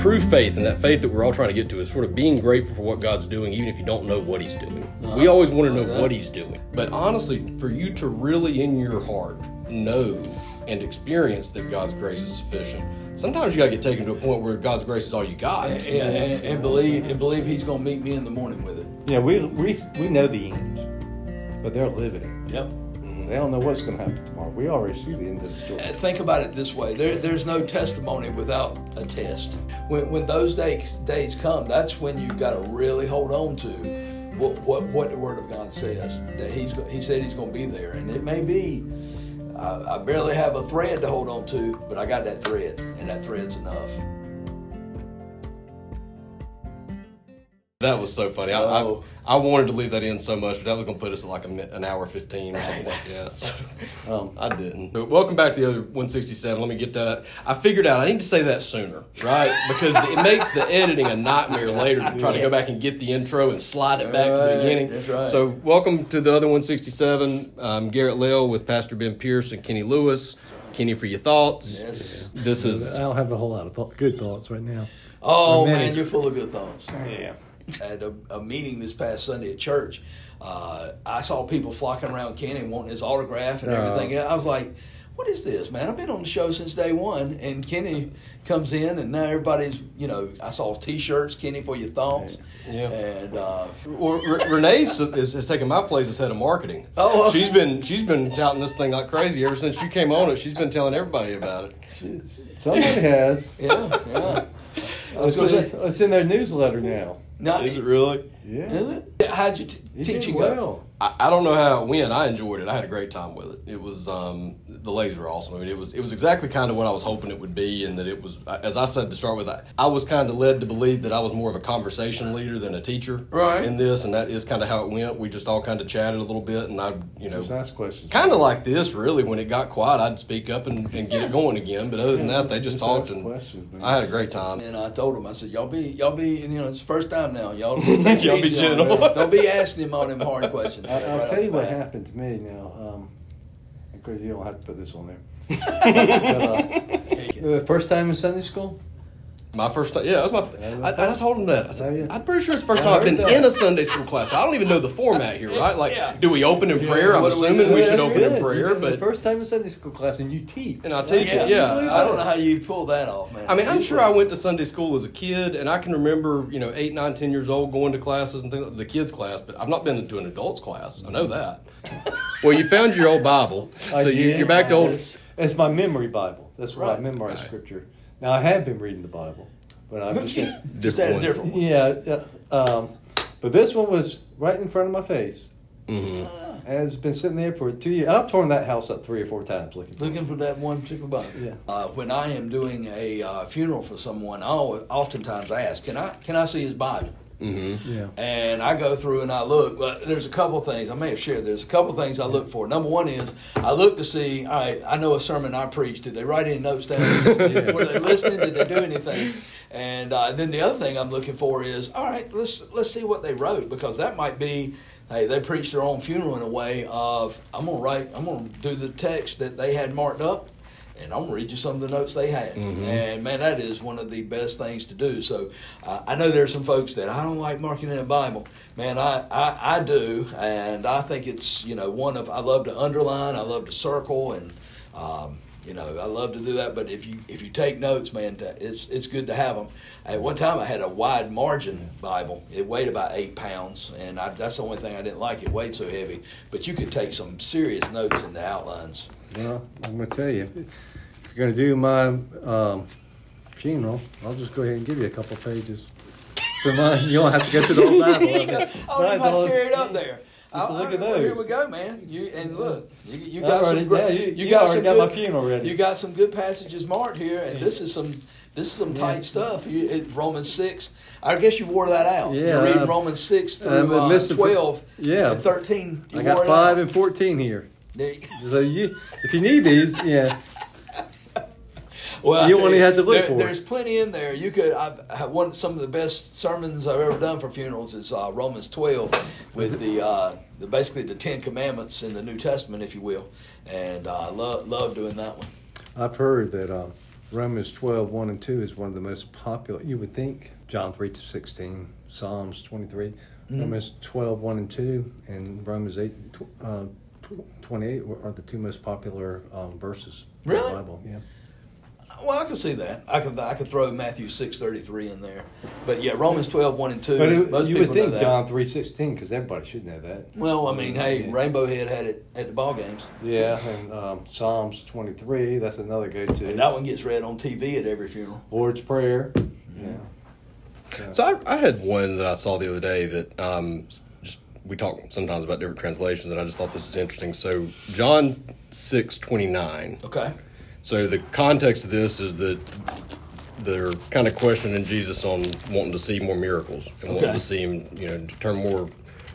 true faith, and that faith that we're all trying to get to, is sort of being grateful for what God's doing, even if you don't know what He's doing. We always want to know what He's doing. But honestly, for you to really in your heart know and experience that God's grace is sufficient, sometimes you got to get taken to a point where God's grace is all you got. And believe He's going to meet me in the morning with it. Yeah, we know the end, but they're living it. Yep. They don't know what's going to happen tomorrow. We already see the end of the story. Think about it this way. There's no testimony without a test. When those days come, that's when you got to really hold on to what the Word of God says. That He said He's going to be there. And it may be, I barely have a thread to hold on to, but I got that thread, and that thread's enough. That was so funny. I wanted to leave that in so much, but that was going to put us at like an hour 15 or something like that. So I didn't. But welcome back to the other 167. Let me get that. I figured out I need to say that sooner, right? Because it makes the editing a nightmare later to try to go back and get the intro and slide it back to the beginning. That's right. So welcome to the other 167. I'm Garrett Lill with Pastor Ben Pierce and Kenny Lewis. Kenny, for your thoughts. Yes. This is. I don't have a whole lot of good thoughts right now. Oh, man, you're full of good thoughts. Yeah. At a meeting this past Sunday at church, I saw people flocking around Kenny wanting his autograph and everything. I was like, what is this, man? I've been on the show since day one. And Kenny comes in, and now everybody's, I saw T-shirts, Kenny, for your thoughts. Yeah. And Renee has taken my place as head of marketing. Oh, okay. She's been touting this thing like crazy ever since you came on it. She's been telling everybody about it. Somebody has. Yeah. It's in their newsletter now. Is it really? Yeah. Is it? How'd you teaching go? I don't know how it went. I enjoyed it. I had a great time with it. It was the ladies were awesome. I mean, it was exactly kind of what I was hoping it would be, and that it was, as I said to start with, I was kind of led to believe that I was more of a conversation leader than a teacher in this, and that is kind of how it went. We just all kind of chatted a little bit, and just ask questions. Kind of like this, really. When it got quiet, I'd speak up and get it going again. But other than that, they just talked, and I had a great time. And I told them, I said, y'all be, it's the first time now, y'all. Y'all be gentle. Don't be asking him all them hard questions. I'll tell you what happened to me now. Of course, you don't have to put this on there. The first time in Sunday school? My first time, yeah, that was I told him that. I said, I'm pretty sure it's the first time I've been in a Sunday school class. I don't even know the format here, right? Like, do we open in prayer? I'm assuming we should open in prayer. But the first time in Sunday school class, and you teach. And I teach it, I don't know how you pull that off, man. I mean, I'm sure I went to Sunday school as a kid, and I can remember, 8, 9, 10 years old going to classes and things, the kids' class, but I've not been to an adults' class. I know that. Well, you found your old Bible, so you're back to old. It's my memory Bible. That's where I memorize Scripture. Now, I have been reading the Bible, but I've just had a different one. Yeah, but this one was right in front of my face. Mm-hmm. And it's been sitting there for 2 years. I've torn that house up 3 or 4 times looking for that one particular Bible. Yeah. When I am doing a funeral for someone, I oftentimes ask, can I see his Bible? Mm-hmm. Yeah. And I go through and I look. But there's a couple things I may have shared. There's a couple things I look for. Number one is I look to see. All right, I know a sermon I preached. Did they write any notes down? Were they listening? Did they do anything? And then the other thing I'm looking for is, all right, let's see what they wrote, because that might be, hey, they preached their own funeral in a way of I'm gonna do the text that they had marked up, and I'm going to read you some of the notes they had. Mm-hmm. And, man, that is one of the best things to do. So I know there's some folks that I don't like marking in the Bible. Man, I do, and I think it's, I love to underline, I love to circle, and, I love to do that. But if you take notes, man, it's good to have them. At one time, I had a wide margin Bible. It weighed about 8 pounds, and that's the only thing I didn't like. It weighed so heavy. But you could take some serious notes in the outlines. Well, I'm going to tell you, if you're going to do my funeral, I'll just go ahead and give you a couple pages for mine. You don't have to go through the whole Bible. I don't even have to carry it up there. Just look at those. Here we go, man. You got my funeral ready. You got some good passages marked here, and this is some tight stuff. Romans 6. I guess you wore that out. Yeah, you read Romans 6 through 12 and 13. I got 5 and 14 here. So if you need these, well, you only have to look for it. There's plenty in there. You could. Some of the best sermons I've ever done for funerals is Romans 12 with the basically the 10 Commandments in the New Testament, if you will, and I love doing that one. I've heard that Romans 12, 1 and 2 is one of the most popular. You would think John 3:16, Psalms 23, Romans 12, 1 and 2, and Romans 8, 28 are the two most popular verses in Really? the Bible. Yeah. Well, I can see that. I could throw Matthew 6:33 in there, but yeah, Romans 12, 1 and 2. But most you people would think know that. John 3:16 because everybody should know that. Well, I mean, hey, Yeah. Rainbow Head had it at the ball games, Yeah, and Psalms 23, that's another go-to. and that one gets read on TV at every funeral. Lord's Prayer. Yeah. So I had one that I saw the other day that just we talk sometimes about different translations, and I just thought this was interesting. So John 6:29. Okay. So the context of this is that they're kind of questioning Jesus on wanting to see more miracles and wanting to see him, to turn more.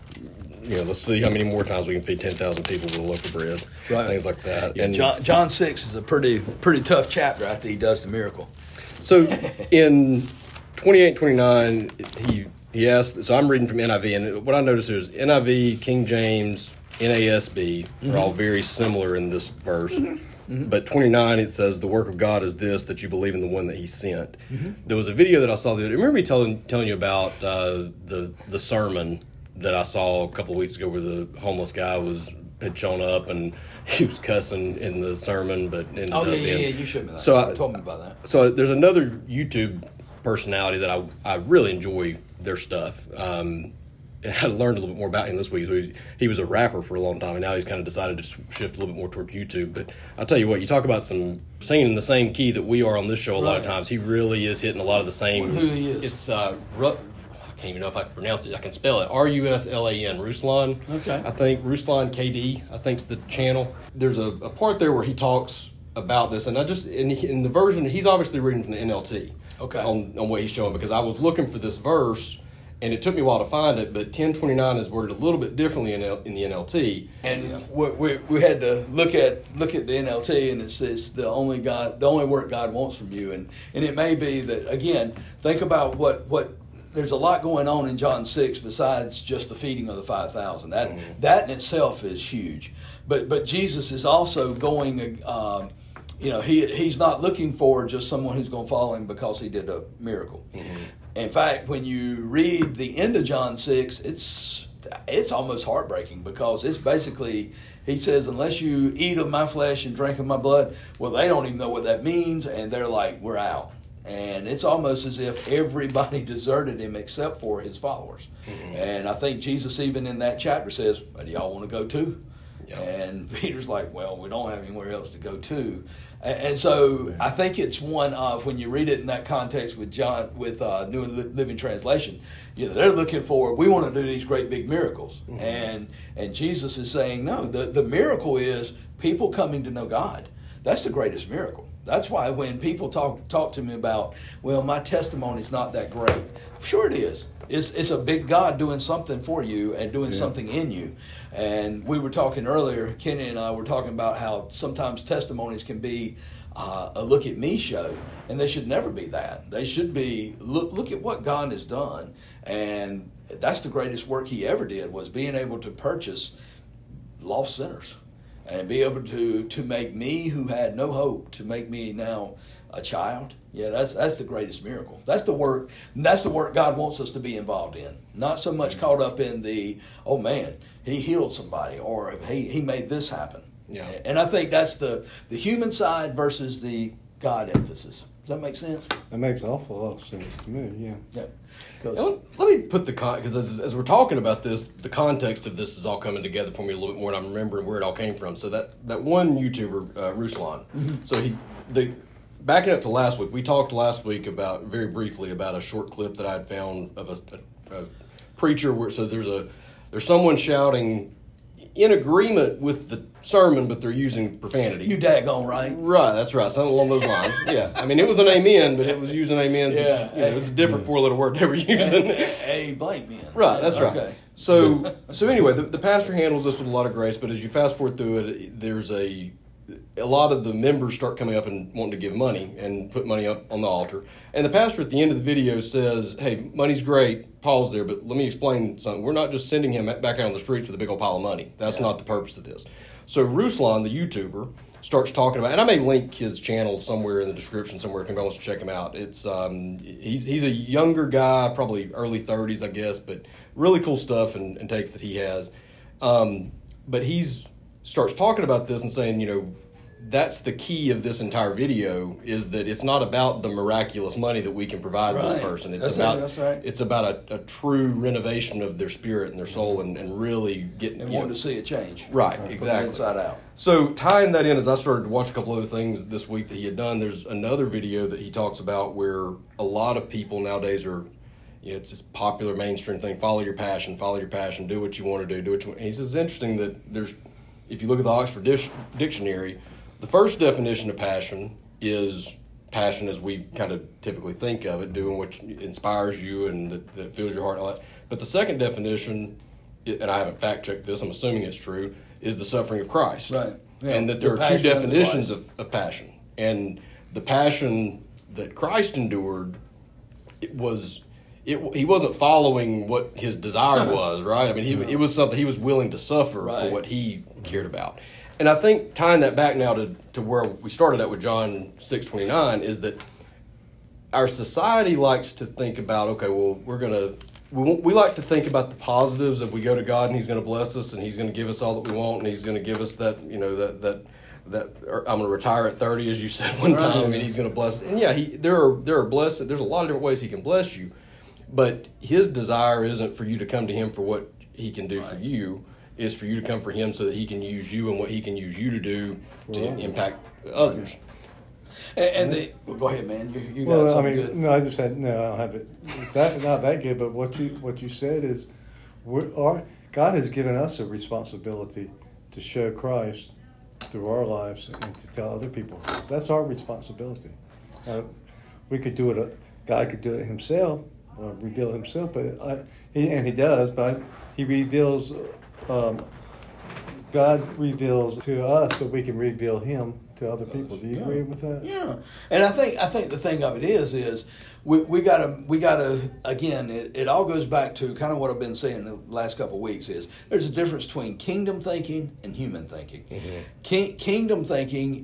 Let's see how many more times we can feed 10,000 people with a loaf of bread, things like that. Yeah, And John 6 is a pretty tough chapter after he does the miracle. so in 28, 29, he asked. So I'm reading from NIV, and what I noticed is NIV, King James, NASB are all very similar in this verse. But 29, it says, the work of God is this, that you believe in the one that he sent. There was a video that I saw. Remember me telling you about the sermon that I saw a couple of weeks ago where the homeless guy had shown up and he was cussing in the sermon, but ended up being... you showed me that. So told me about that. So there's another YouTube personality that I really enjoy their stuff. And I learned a little bit more about him this week. So he was a rapper for a long time, and now he's kind of decided to shift a little bit more towards YouTube. But I'll tell you what, you talk about some singing in the same key that we are on this show a lot of times. He really is hitting a lot of the same. Who he is? It's I can't even know if I can pronounce it. I can spell it. Ruslan, Ruslan. Okay. I think Ruslan KD. I think's the channel. There's a part there where he talks about this, and in the version he's obviously reading from the NLT. Okay. On what he's showing, because I was looking for this verse. And it took me a while to find it, but 1029 is worded a little bit differently in the NLT. And we had to look at the NLT, and it says the only work God wants from you, and it may be that, again, think about what there's a lot going on in John 6 besides just the feeding of the 5,000. That in itself is huge, but Jesus is also going. He's not looking for just someone who's going to follow him because he did a miracle. In fact, when you read the end of John 6, it's almost heartbreaking because it's basically, he says, unless you eat of my flesh and drink of my blood, well, they don't even know what that means, and they're like, we're out. And it's almost as if everybody deserted him except for his followers. And I think Jesus even in that chapter says, do y'all want to go too? Yeah. And Peter's like, well, we don't have anywhere else to go to. And so I think it's one of, when you read it in that context with New Living Translation, they're looking for, we want to do these great big miracles. And Jesus is saying, no, the miracle is people coming to know God. That's the greatest miracle. That's why when people talk to me about, well, my testimony's not that great. Sure it is. It's a big God doing something for you and doing something in you. And we were talking earlier, Kenny and I were talking about how sometimes testimonies can be a look at me show, and they should never be that. They should be, look at what God has done. And that's the greatest work he ever did, was being able to purchase lost sinners and be able to make me who had no hope, to make me now a child. Yeah, that's the greatest miracle. That's the work God wants us to be involved in. Not so much caught up in the, oh man, he healed somebody, or he made this happen. Yeah. And I think that's the human side versus the God emphasis. Does that make sense? That makes an awful lot of sense to me, yeah. Let me put because as we're talking about this, the context of this is all coming together for me a little bit more, and I'm remembering where it all came from. So that one YouTuber, Ruslan, so backing up to last week, we talked last week very briefly about a short clip that I had found of a preacher where there's someone shouting in agreement with the sermon, but they're using profanity. You daggone right. Right, that's right. Something along those lines. Yeah. I mean, it was an amen, but it was using amens. Yeah. It was a different four-letter word they were using. A blank man. Right, that's right. Okay. So anyway, the pastor handles this with a lot of grace, but as you fast forward through it, there's a lot of the members start coming up and wanting to give money and put money up on the altar. And the pastor at the end of the video says, hey, money's great, pause there, but let me explain something. We're not just sending him back out on the streets with a big old pile of money. That's not the purpose of this. So Ruslan, the YouTuber, starts talking about, and I may link his channel somewhere in the description somewhere if anybody wants to check him out. It's he's a younger guy, probably early 30s, I guess, but really cool stuff and takes that he has. But he's starts talking about this and saying, that's the key of this entire video, is that it's not about the miraculous money that we can provide this person. It's it's about a true renovation of their spirit and their soul and really getting and wanting to see a change. Right, exactly. From the inside out. So tying that in, as I started to watch a couple other things this week that he had done, there's another video that he talks about where a lot of people nowadays are, it's this popular mainstream thing, follow your passion, do what you want to do what you want. And he says it's interesting that if you look at the Oxford Dictionary, the first definition of passion is passion as we kind of typically think of it, doing what inspires you and that fills your heart and all that. But the second definition, and I haven't fact-checked this, I'm assuming it's true, is the suffering of Christ. Right. Yeah. And that there are two definitions of passion. And the passion that Christ endured, he wasn't following what his desire was, right? I mean, it was something he was willing to suffer for what he cared about. And I think tying that back now to where we started at with John 6:29 is that our society likes to think about, okay, well, we like to think about the positives if we go to God and he's going to bless us and he's going to give us all that we want and he's going to give us that, that I'm going to retire at 30, as you said one time. I mean, he's going to bless. And yeah, there are blessings. There's a lot of different ways he can bless you, but his desire isn't for you to come to him for what he can do for you. Is for you to come for him so that he can use you and what he can use you to do to impact others. And go ahead, man. You got something good. No, I just had I don't have it. Not that good, but what you said is, God has given us a responsibility to show Christ through our lives and to tell other people. That's our responsibility. We could do it. God could do it himself, reveal himself, but he does. But he reveals. God reveals to us so we can reveal him to other people. Do you agree with that? Yeah, and I think the thing of it is we gotta again. It all goes back to kind of what I've been saying the last couple of weeks. Is there's a difference between kingdom thinking and human thinking. Mm-hmm. Kingdom thinking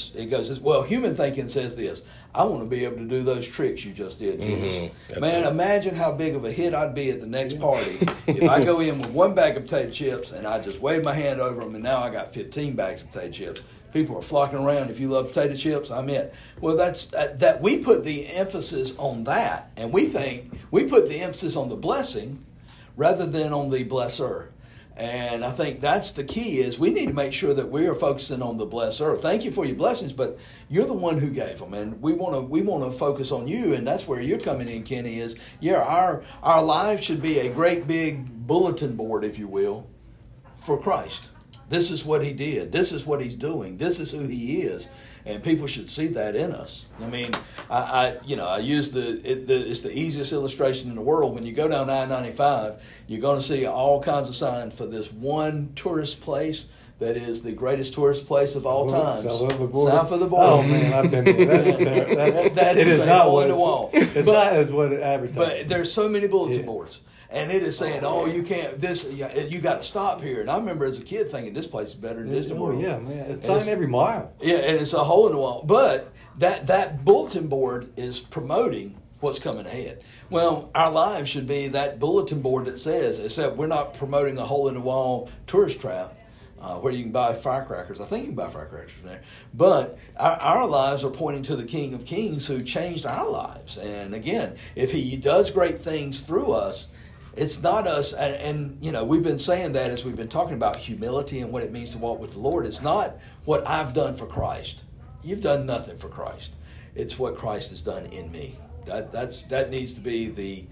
human thinking says this: I want to be able to do those tricks you just did, Jesus. Mm-hmm. Man, imagine how big of a hit I'd be at the next party if I go in with one bag of potato chips and I just wave my hand over them and now I got 15 bags of potato chips. People are flocking around. If you love potato chips, I'm in. Well, that's that we put the emphasis on that, and we think we put the emphasis on the blessing rather than on the blesser. And I think that's the key, is we need to make sure that we are focusing on the blesser. Thank you for your blessings, but you're the one who gave them, and we want to focus on you, and that's where you're coming in, Kenny, is, our lives should be a great big bulletin board, if you will, for Christ. This is what he did. This is what he's doing. This is who he is. And people should see that in us. I mean, I use it's the easiest illustration in the world. When you go down I-95, you're going to see all kinds of signs for this one tourist place that is the greatest tourist place of all time. South of the border. Oh man, I've been there. That is a hole in the wall. It's not as what it advertises. But there's so many bulletin boards. And it is saying, you can't, you got to stop here. And I remember as a kid thinking, this place is better than Disney World. Yeah, man. It's on every mile. Yeah, and it's a hole in the wall. But that bulletin board is promoting what's coming ahead. Well, our lives should be that bulletin board that says, except we're not promoting a hole in the wall tourist trap. Where you can buy firecrackers. I think you can buy firecrackers from there. But our lives are pointing to the King of Kings who changed our lives. And again, if he does great things through us, it's not us, and we've been saying that as we've been talking about humility and what it means to walk with the Lord. It's not what I've done for Christ. You've done nothing for Christ. It's what Christ has done in me. That needs to be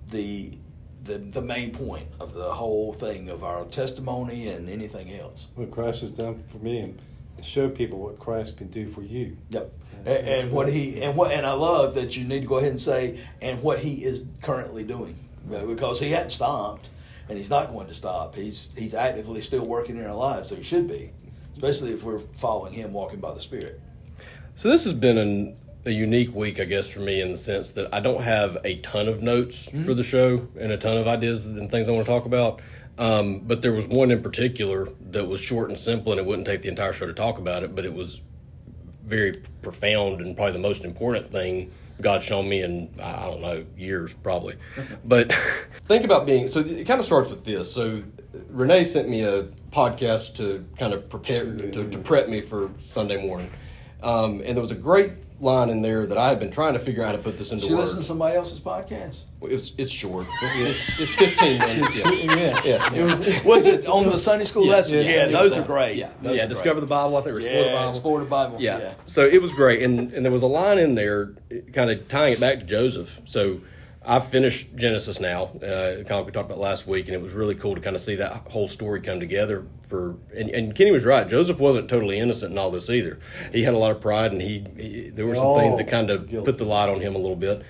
the main point of the whole thing of our testimony and anything else. What Christ has done for me, and show people what Christ can do for you. Yep. And I love that you need to go ahead and say, and what he is currently doing. Because he hadn't stopped, and he's not going to stop. He's actively still working in our lives, so he should be, especially if we're following him, walking by the Spirit. So this has been a unique week, I guess, for me in the sense that I don't have a ton of notes for the show and a ton of ideas and things I want to talk about. But there was one in particular that was short and simple, and it wouldn't take the entire show to talk about it, but it was very profound and probably the most important thing God's shown me in, I don't know, years probably. But think about so it kind of starts with this. So Renee sent me a podcast to kind of prepare, to prep me for Sunday morning. And there was a great line in there that I had been trying to figure out how to put this into words. She listened to somebody else's podcast? It's short. It's 15 minutes. Yeah. Was it on the Sunday school lesson? Yeah, those are great. Yeah, Discover the Bible, I think, or Explore the Bible. Explore the Bible. Yeah. So it was great. And there was a line in there kind of tying it back to Joseph. So I've finished Genesis now, kind of we talked about last week, and it was really cool to kind of see that whole story come together. And Kenny was right. Joseph wasn't totally innocent in all this either. He had a lot of pride, and there were some things that kind of put the light on him a little bit.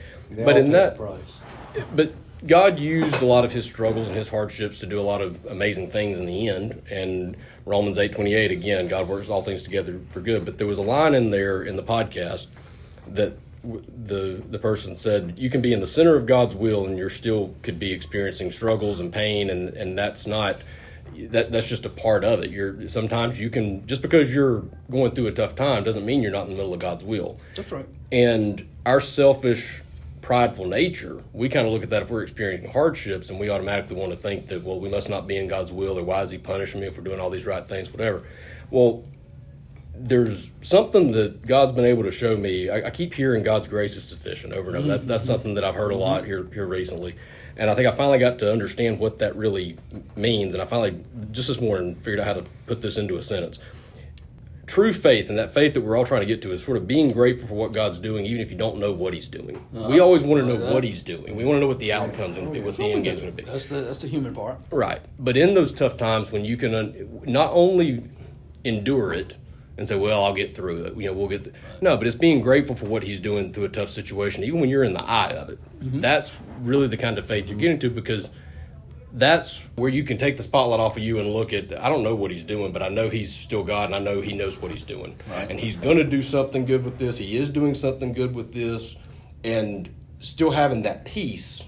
But God used a lot of his struggles and his hardships to do a lot of amazing things in the end. And Romans 8:28, again, God works all things together for good. But there was a line in there in the podcast that the person said, you can be in the center of God's will and you're still could be experiencing struggles and pain, and that's not that's just a part of it. Sometimes you can, just because you're going through a tough time doesn't mean you're not in the middle of God's will. That's right. And our selfish, prideful nature, we kind of look at that if we're experiencing hardships, and we automatically want to think that, well, we must not be in God's will, or why is he punishing me if we're doing all these right things, whatever. Well, there's something that God's been able to show me. I keep hearing God's grace is sufficient over and over. That's something that I've heard a lot here recently. And I think I finally got to understand what that really means. And I finally, just this morning, figured out how to put this into a sentence. True faith, and that faith that we're all trying to get to, is sort of being grateful for what God's doing, even if you don't know what he's doing. We always want to know what he's doing. We want to know what the outcome's going to be, what the end game's going to be. That's the human part. Right. But in those tough times when you can not only endure it, and say, well, I'll get through it. We'll get no, but it's being grateful for what he's doing through a tough situation, even when you're in the eye of it. Mm-hmm. That's really the kind of faith you're getting to, because that's where you can take the spotlight off of you and look at, I don't know what he's doing, but I know he's still God, and I know he knows what he's doing. Right. And he's going to do something good with this. He is doing something good with this. And still having that peace,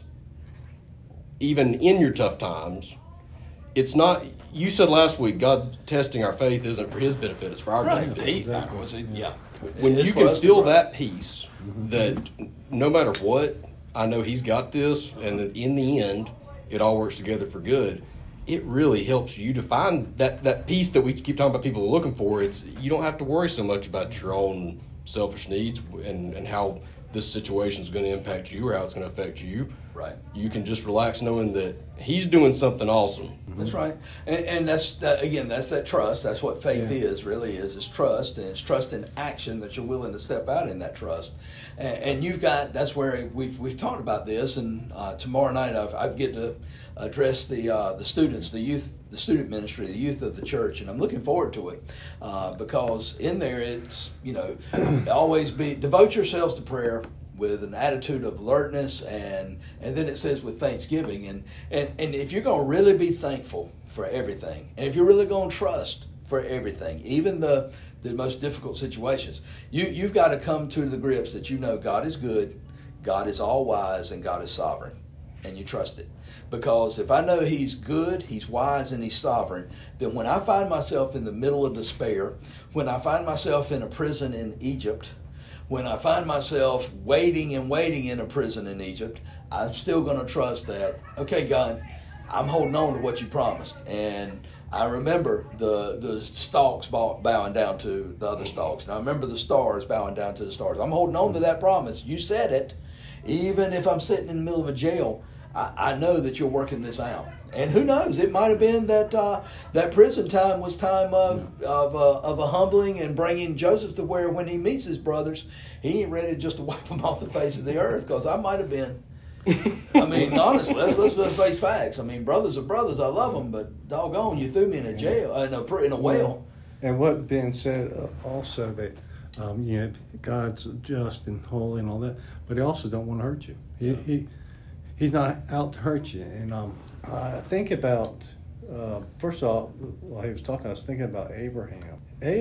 even in your tough times, it's not... You said last week, God testing our faith isn't for his benefit, it's for our benefit. When you can feel that peace, that no matter what, I know he's got this, and that in the end, it all works together for good, it really helps you to find that peace that we keep talking about people are looking for. You don't have to worry so much about your own selfish needs and how this situation is going to impact you or how it's going to affect you. Right. You can just relax knowing that he's doing something awesome. That's right. And that's that trust. That's what faith is, really is. It's trust, and it's trust in action, that you're willing to step out in that trust. And you've got, that's where we've talked about this, and tomorrow night I get to address the students, the youth, the student ministry, the youth of the church, and I'm looking forward to it because in there it's, always devote yourselves to prayer with an attitude of alertness, and then it says with thanksgiving, and if you're going to really be thankful for everything, and if you're really going to trust for everything, even the most difficult situations, you've got to come to the grips that God is good, God is all wise, and God is sovereign, and you trust it. Because if I know he's good, he's wise, and he's sovereign, then when I find myself in the middle of despair, when I find myself in a prison in Egypt, when I find myself waiting in a prison in Egypt, I'm still going to trust that, okay, God, I'm holding on to what you promised. And I remember the stalks bowing down to the other stalks. And I remember the stars bowing down to the stars. I'm holding on to that promise. You said it. Even if I'm sitting in the middle of a jail, I know that you're working this out. And who knows? It might have been that prison time was time of a humbling and bringing Joseph to where when he meets his brothers, he ain't ready just to wipe them off the face of the earth, because I might have been. I mean, honestly, let's face facts. I mean, brothers are brothers. I love them, but doggone, you threw me in a jail, in a whale. And what Ben said also that God's just and holy and all that, but he also don't want to hurt you. He's not out to hurt you. And I think about, first of all, while he was talking, I was thinking about Abraham.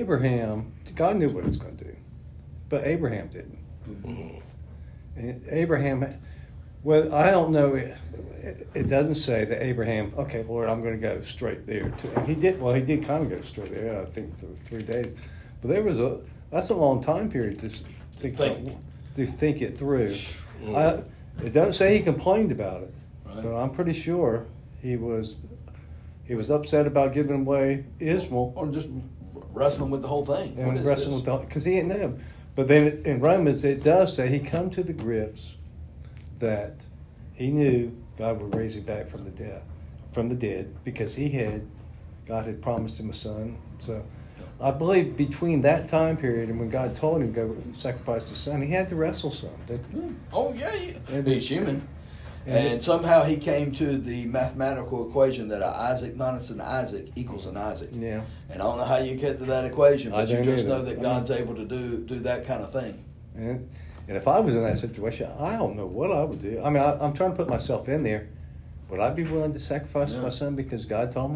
God knew what he was going to do, but Abraham didn't. Mm-hmm. And Abraham, Well, I don't know. It doesn't say that Abraham, okay, Lord, I'm going to go straight there. And he did. Well, he did kind of go straight there. I think for 3 days, but that's a long time period to think it through. It doesn't say he complained about it, but I'm pretty sure he was upset about giving away Ishmael, or just wrestling with the whole thing. And wrestling with because he didn't know. But then in Romans, it does say he come to the grips that he knew God would raise him back from the dead, because God had promised him a son. So I believe between that time period and when God told him to go sacrifice his son, he had to wrestle some. Oh yeah, he's human. And somehow he came to the mathematical equation that an Isaac minus an Isaac equals an Isaac. Yeah. And I don't know how you get to that equation, but you just know that God's able to do that kind of thing. And if I was in that situation, I don't know what I would do. I mean, I'm trying to put myself in there. Would I be willing to sacrifice my son because God told me?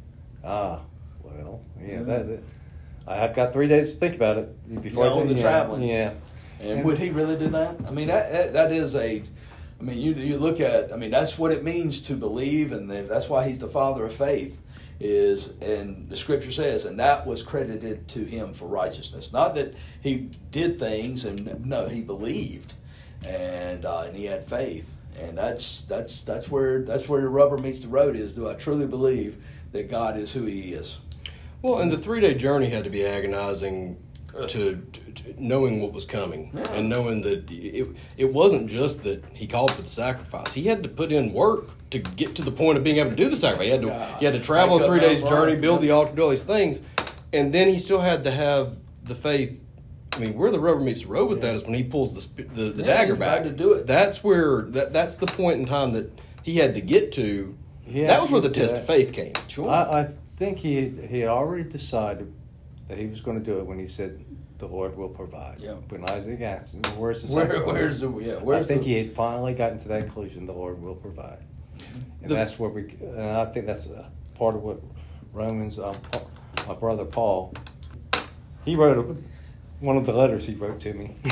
I've got 3 days to think about it before I do the traveling. Yeah. And would he really do that? I mean, that is a... I mean, you look at... I mean, that's what it means to believe, and that's why he's the father of faith, and the scripture says, and that was credited to him for righteousness. Not that he did things, and no, he believed, and he had faith. And that's where the rubber meets the road is, do I truly believe that God is who he is? Well, and the 3-day journey had to be agonizing to knowing what was coming, and knowing that it wasn't just that he called for the sacrifice. He had to put in work to get to the point of being able to do the sacrifice. He had to travel a 3 days journey, build the altar, do all these things, and then he still had to have the faith. I mean, where the rubber meets the road with that is when he pulls the dagger back. To do it. That's where that's the point in time that he had to get to. That was where the test of faith came. Sure. I think he had already decided that he was going to do it when he said, "The Lord will provide." Yeah. When Isaac asked him, "Where's the sacrifice?" I think he had finally gotten to that conclusion. The Lord will provide, and that's where and I think that's part of what Romans. My brother Paul, he wrote one of the letters he wrote to me.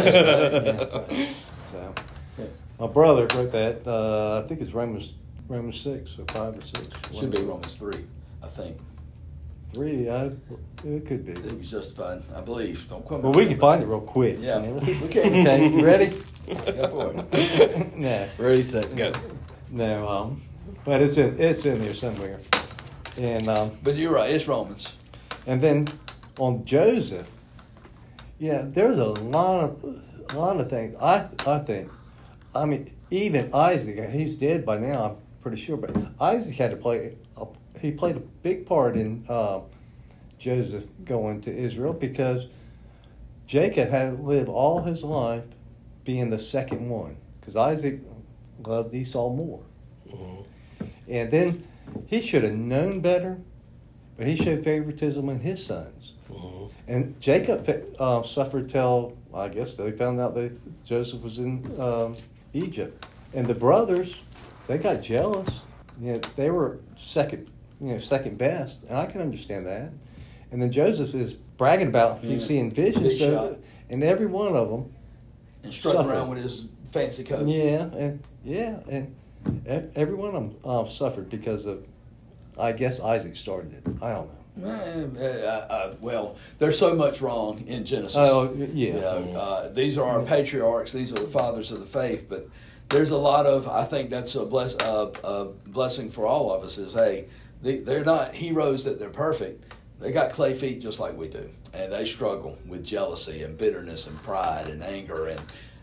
So my brother wrote that. I think it's Romans 6 or 5 or 6. Should be Romans 3, I think. 3, it could be. It was justified, I believe. Don't quote me. Well, we can find it real quick. Yeah, we can. Okay, you ready? Go for it. No. Ready, set, go. No, but it's in there somewhere. And but you're right. It's Romans. And then on Joseph, there's a lot of things. I think. I mean, even Isaac. He's dead by now, I'm pretty sure. But Isaac had to play. He played a big part in Joseph going to Israel, because Jacob had to live all his life being the second one, because Isaac loved Esau more. Mm-hmm. And then he should have known better, but he showed favoritism in his sons. Mm-hmm. And Jacob suffered till, I guess, they found out that Joseph was in Egypt. And the brothers, they got jealous. They were second best, and I can understand that. And then Joseph is bragging about he's seeing visions, and every one of them and strutting around with his fancy coat. And every one of them suffered because of, I guess, Isaac started it. I don't know. Well, there's so much wrong in Genesis. Oh, yeah. These are our patriarchs. These are the fathers of the faith. But there's a lot of, I think that's a blessing for all of us is, hey, they're not heroes that they're perfect. They got clay feet just like we do. And they struggle with jealousy and bitterness and pride and anger and,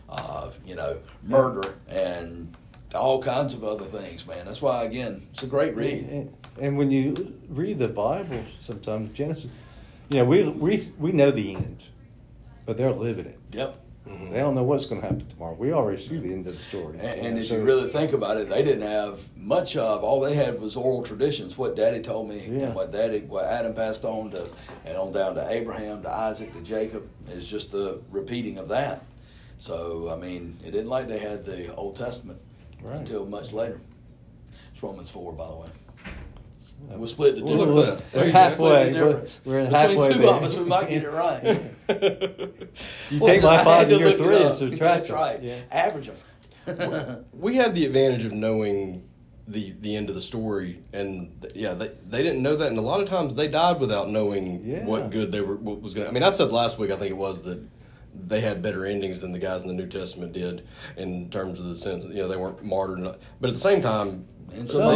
murder and all kinds of other things, man. That's why, again, it's a great read. And when you read the Bible, sometimes Genesis, we know the end, but they're living it. Yep. Mm-hmm. They don't know what's going to happen tomorrow. We already see the end of the story. And if you really think about it, they didn't have much of. All they had was oral traditions. What Daddy told me, and what Adam passed on to, and on down to Abraham, to Isaac, to Jacob, is just the repeating of that. So I mean, it isn't like they had the Old Testament until much later. It's Romans 4, by the way. We'll split the difference. We're halfway. We're in halfway. Between two of us, we might get it right. You take my 5 and your 3 and subtract That's right. Yeah. Average them. we had the advantage of knowing the end of the story, and they didn't know that, and a lot of times they died without knowing what good what was going to. I mean, I said last week, I think it was, that they had better endings than the guys in the New Testament did, in terms of the sense that, they weren't martyred, but at the same time, and some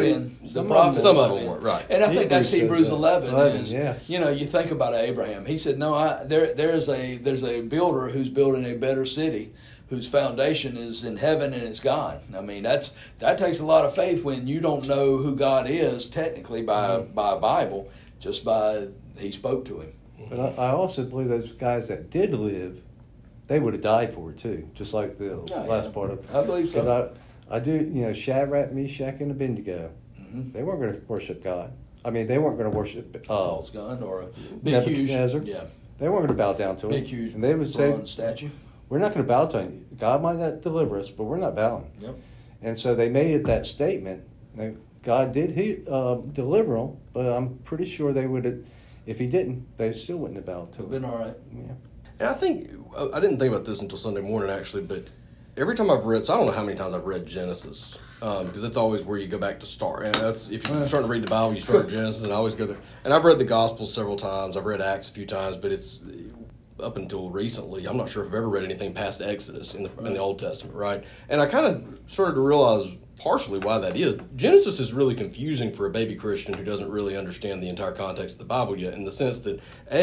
of them were, right. And I think that's Hebrews 11 is, you think about Abraham. He said, no, there's a builder who's building a better city, whose foundation is in heaven and it's God. I mean, that takes a lot of faith when you don't know who God is technically by a Bible, just by he spoke to him. But I also believe those guys that did live, they would have died for it too, just like the last part of. I believe so. I do, Shadrach, Meshach, and Abednego. Mm-hmm. They weren't going to worship God. I mean, they weren't going to worship false god or a big huge. Yeah, they weren't going to bow down to big huge. And they would say, statue. We're not going to bow to him. God might not deliver us, but we're not bowing. Yep. And so they made it that statement. God did deliver them, but I'm pretty sure they would have. If he didn't, they still wouldn't have bowed to him. Been all right. Yeah. And I think I didn't think about this until Sunday morning, actually, but every time I've read, so I don't know how many times I've read Genesis, because it's always where you go back to start. And that's, if you're starting to read the Bible, you start at Genesis, and I always go there. And I've read the Gospels several times. I've read Acts a few times, but it's up until recently, I'm not sure if I've ever read anything past Exodus in the Old Testament, right? And I kind of started to realize partially why that is. Genesis is really confusing for a baby Christian who doesn't really understand the entire context of the Bible yet, in the sense that,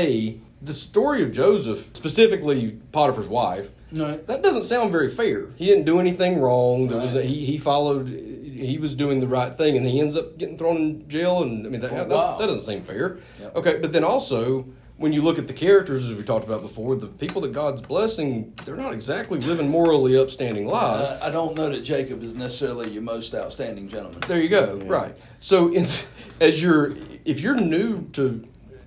the story of Joseph, specifically Potiphar's wife, that doesn't sound very fair. He didn't do anything wrong. There was he followed. He was doing the right thing, and he ends up getting thrown in jail. And I mean, that doesn't seem fair. Yep. Okay, but then also, when you look at the characters, as we talked about before, the people that God's blessing, they're not exactly living morally upstanding lives. I don't know that Jacob is necessarily your most outstanding gentleman. There you go. Yeah. Right. So, if you're new to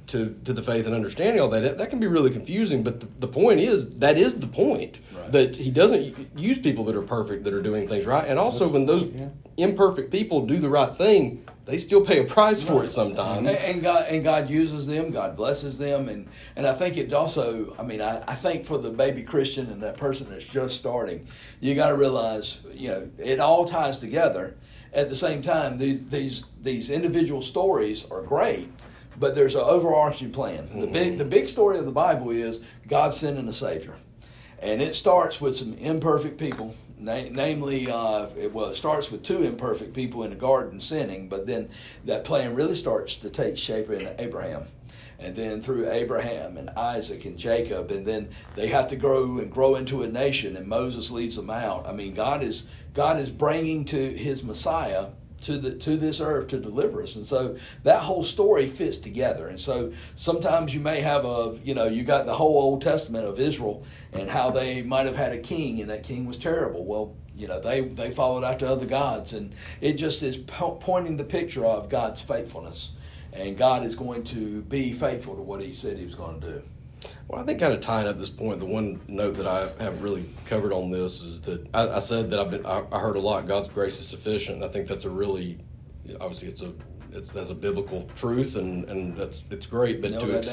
the faith and understanding all that can be really confusing. But the point is, that is the point, right, that he doesn't use people that are perfect, that are doing things right. And also, when those imperfect people do the right thing, they still pay a price for it sometimes. And God uses them. God blesses them. And I think it also, I think for the baby Christian and that person that's just starting, you got to realize, it all ties together. At the same time, these individual stories are great, but there's an overarching plan. Mm-hmm. The big story of the Bible is God sending a Savior. And it starts with some imperfect people. Namely, it starts with two imperfect people in the garden sinning, but then that plan really starts to take shape in Abraham. And then through Abraham and Isaac and Jacob, and then they have to grow into a nation, and Moses leads them out. God is bringing to his Messiah to this earth to deliver us. And so that whole story fits together. And so sometimes you may have you got the whole Old Testament of Israel and how they might have had a king, and that king was terrible. Well, they followed after other gods, and it just is pointing the picture of God's faithfulness. And God is going to be faithful to what he said he was going to do. Well, I think kind of tying up this point, the one note that I haven't really covered on this is that I said that I heard a lot, God's grace is sufficient. And I think that's a really, obviously that's a biblical truth, and it's great. But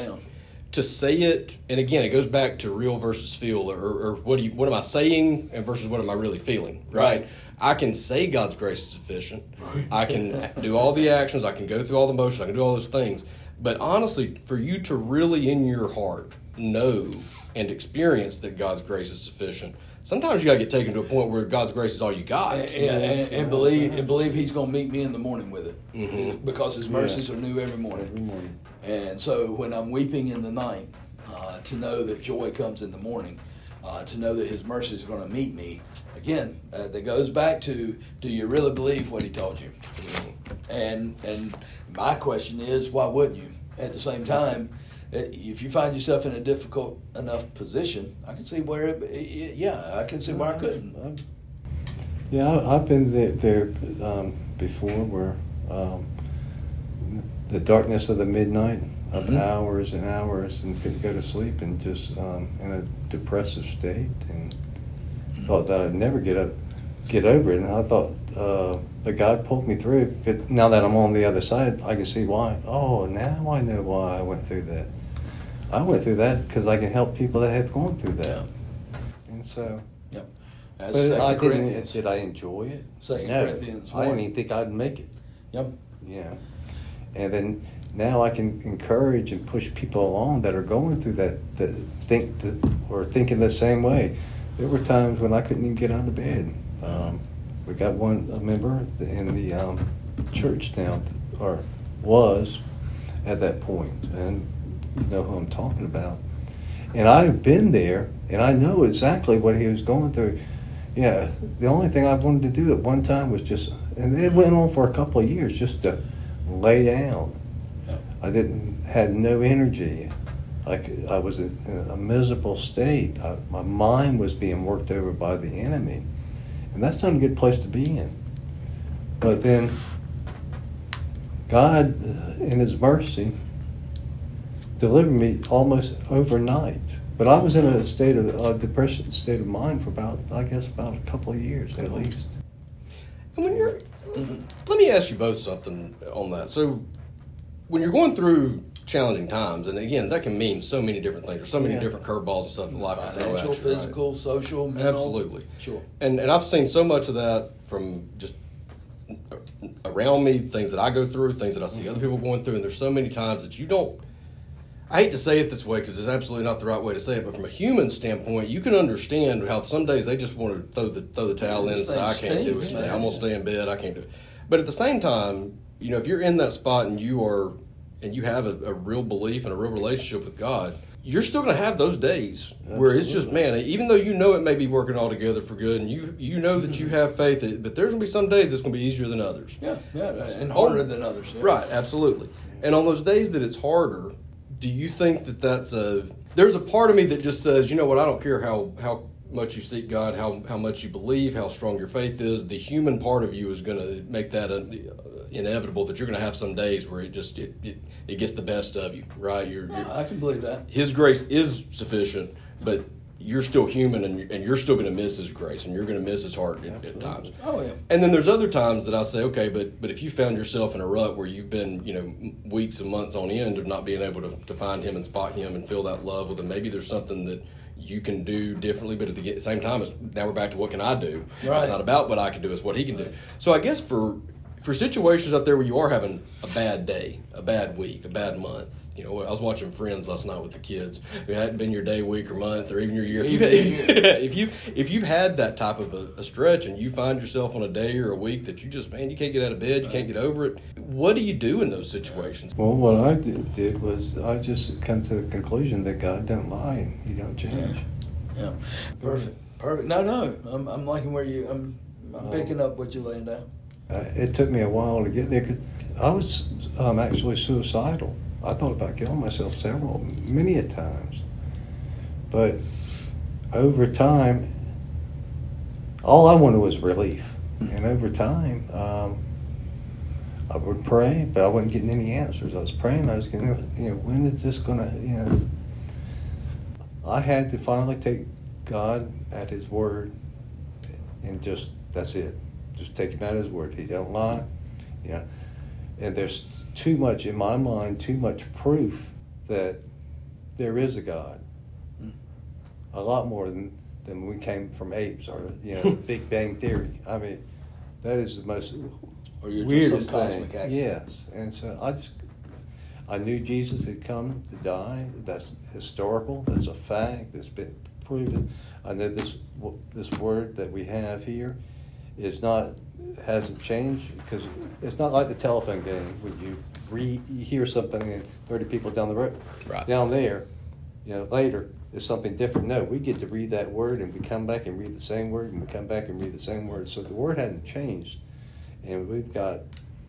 to say it, and again, it goes back to real versus feel, or what am I saying and versus what am I really feeling, right? I can say God's grace is sufficient. I can do all the actions. I can go through all the motions. I can do all those things. But honestly, for you to really in your heart know and experience that God's grace is sufficient, sometimes you got to get taken to a point where God's grace is all you got. And believe he's going to meet me in the morning with it. Mm-hmm. Because his mercies are new every morning. And so when I'm weeping in the night, to know that joy comes in the morning, to know that his mercies are going to meet me. Again, that goes back to, do you really believe what he told you? And my question is, why wouldn't you? At the same time, if you find yourself in a difficult enough position, I can see where I can see where I couldn't. I've been there before, where the darkness of the midnight, of hours and hours, and couldn't go to sleep, and just in a depressive state, and thought that I'd never get over it. And I thought, but God pulled me through. But now that I'm on the other side, I can see why. Oh, now I know why I went through that. I went through that because I can help people that have gone through that. And so, That's But 2 I Corinthians. did I enjoy it? 2 No, Corinthians I didn't 1. even think I'd make it. Yep. Yeah. And then now I can encourage and push people along that are going through that or thinking the same way. There were times when I couldn't even get out of bed. We got a member in the church now, or was at that point, and you know who I'm talking about. And I've been there, and I know exactly what he was going through. Yeah, the only thing I wanted to do at one time was just, and it went on for a couple of years, just to lay down. I had no energy. I was in a miserable state. My mind was being worked over by the enemy. And that's not a good place to be in. But then God, in His mercy, delivered me almost overnight. But I was in a state of depression, state of mind for about a couple of years at least. And when let me ask you both something on that. So when you're going through challenging times, and again, that can mean so many different things, or so many different curveballs and stuff in life. Financial, physical, social, mental. Absolutely. Sure. And I've seen so much of that from just around me, things that I go through, things that I see other people going through, and there's so many times that you don't, I hate to say it this way because it's absolutely not the right way to say it, but from a human standpoint, you can understand how some days they just want to throw the towel in and say, I can't do it today. I'm going to stay in bed. I can't do it. But at the same time, you know, if you're in that spot and you have a real belief and a real relationship with God, you're still going to have those days where it's just, man, even though you know it may be working all together for good, and you know that you have faith, but there's going to be some days that's going to be easier than others. Yeah, and harder than others. Yeah. Right, absolutely. And on those days that it's harder, do you think that there's a part of me that just says, you know what, I don't care how much you seek God, how much you believe, how strong your faith is, the human part of you is going to make that inevitable, that you're going to have some days where it gets the best of you, right? I can believe that. His grace is sufficient, but you're still human, and you're still going to miss His grace, and you're going to miss His heart at times. Oh, yeah. And then there's other times that I say, okay, but if you found yourself in a rut where you've been, you know, weeks and months on end of not being able to find Him and spot Him and feel that love with Him, maybe there's something that you can do differently, but at the same time, now we're back to what can I do? Right. It's not about what I can do, it's what He can do. So I guess for situations out there where you are having a bad day, a bad week, a bad month, you know, I was watching Friends last night with the kids. It hadn't been your day, week, or month, or even your year. If you've had that type of a stretch, and you find yourself on a day or a week that you just, man, you can't get out of bed, you can't get over it. What do you do in those situations? Well, what I did was I just come to the conclusion that God don't lie, He don't change. Yeah. Perfect. No, I'm liking where I'm picking up what you're laying down. It took me a while to get there. I was actually suicidal. I thought about killing myself many a times. But over time, all I wanted was relief. And over time, I would pray, but I wasn't getting any answers. I was praying, I was getting, when is this going to, I had to finally take God at His word and that's it. Just take Him at His word. He don't lie. Yeah. And there's too much, in my mind, too much proof that there is a God. A lot more than we came from apes or, Big Bang Theory. I mean, that is the most weirdest thing. Yes. And so I knew Jesus had come to die. That's historical. That's a fact. That's been proven. I know this word that we have here hasn't changed, because it's not like the telephone game when you hear something and 30 people down the road, right down there, later is something different. No, we get to read that word, and we come back and read the same word, and we come back and read the same word. So the word hadn't changed, and we've got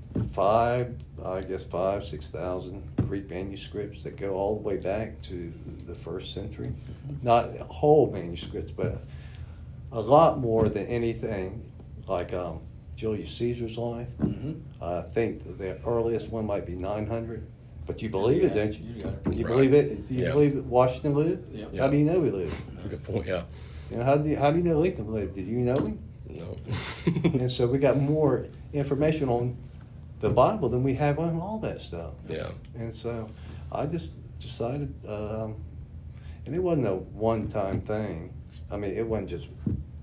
6,000 Greek manuscripts that go all the way back to the 1st century. Not whole manuscripts, but a lot more than anything. Like Julius Caesar's life. I think that the earliest one might be 900. But you believe it, don't you? You believe it? Do you believe that Washington lived? Yeah. How do you know he lived? Good point, yeah. How do you know Lincoln lived? Did you know him? No. And so we got more information on the Bible than we have on all that stuff. Yeah. And so I just decided, and it wasn't a one-time thing. I mean, it wasn't just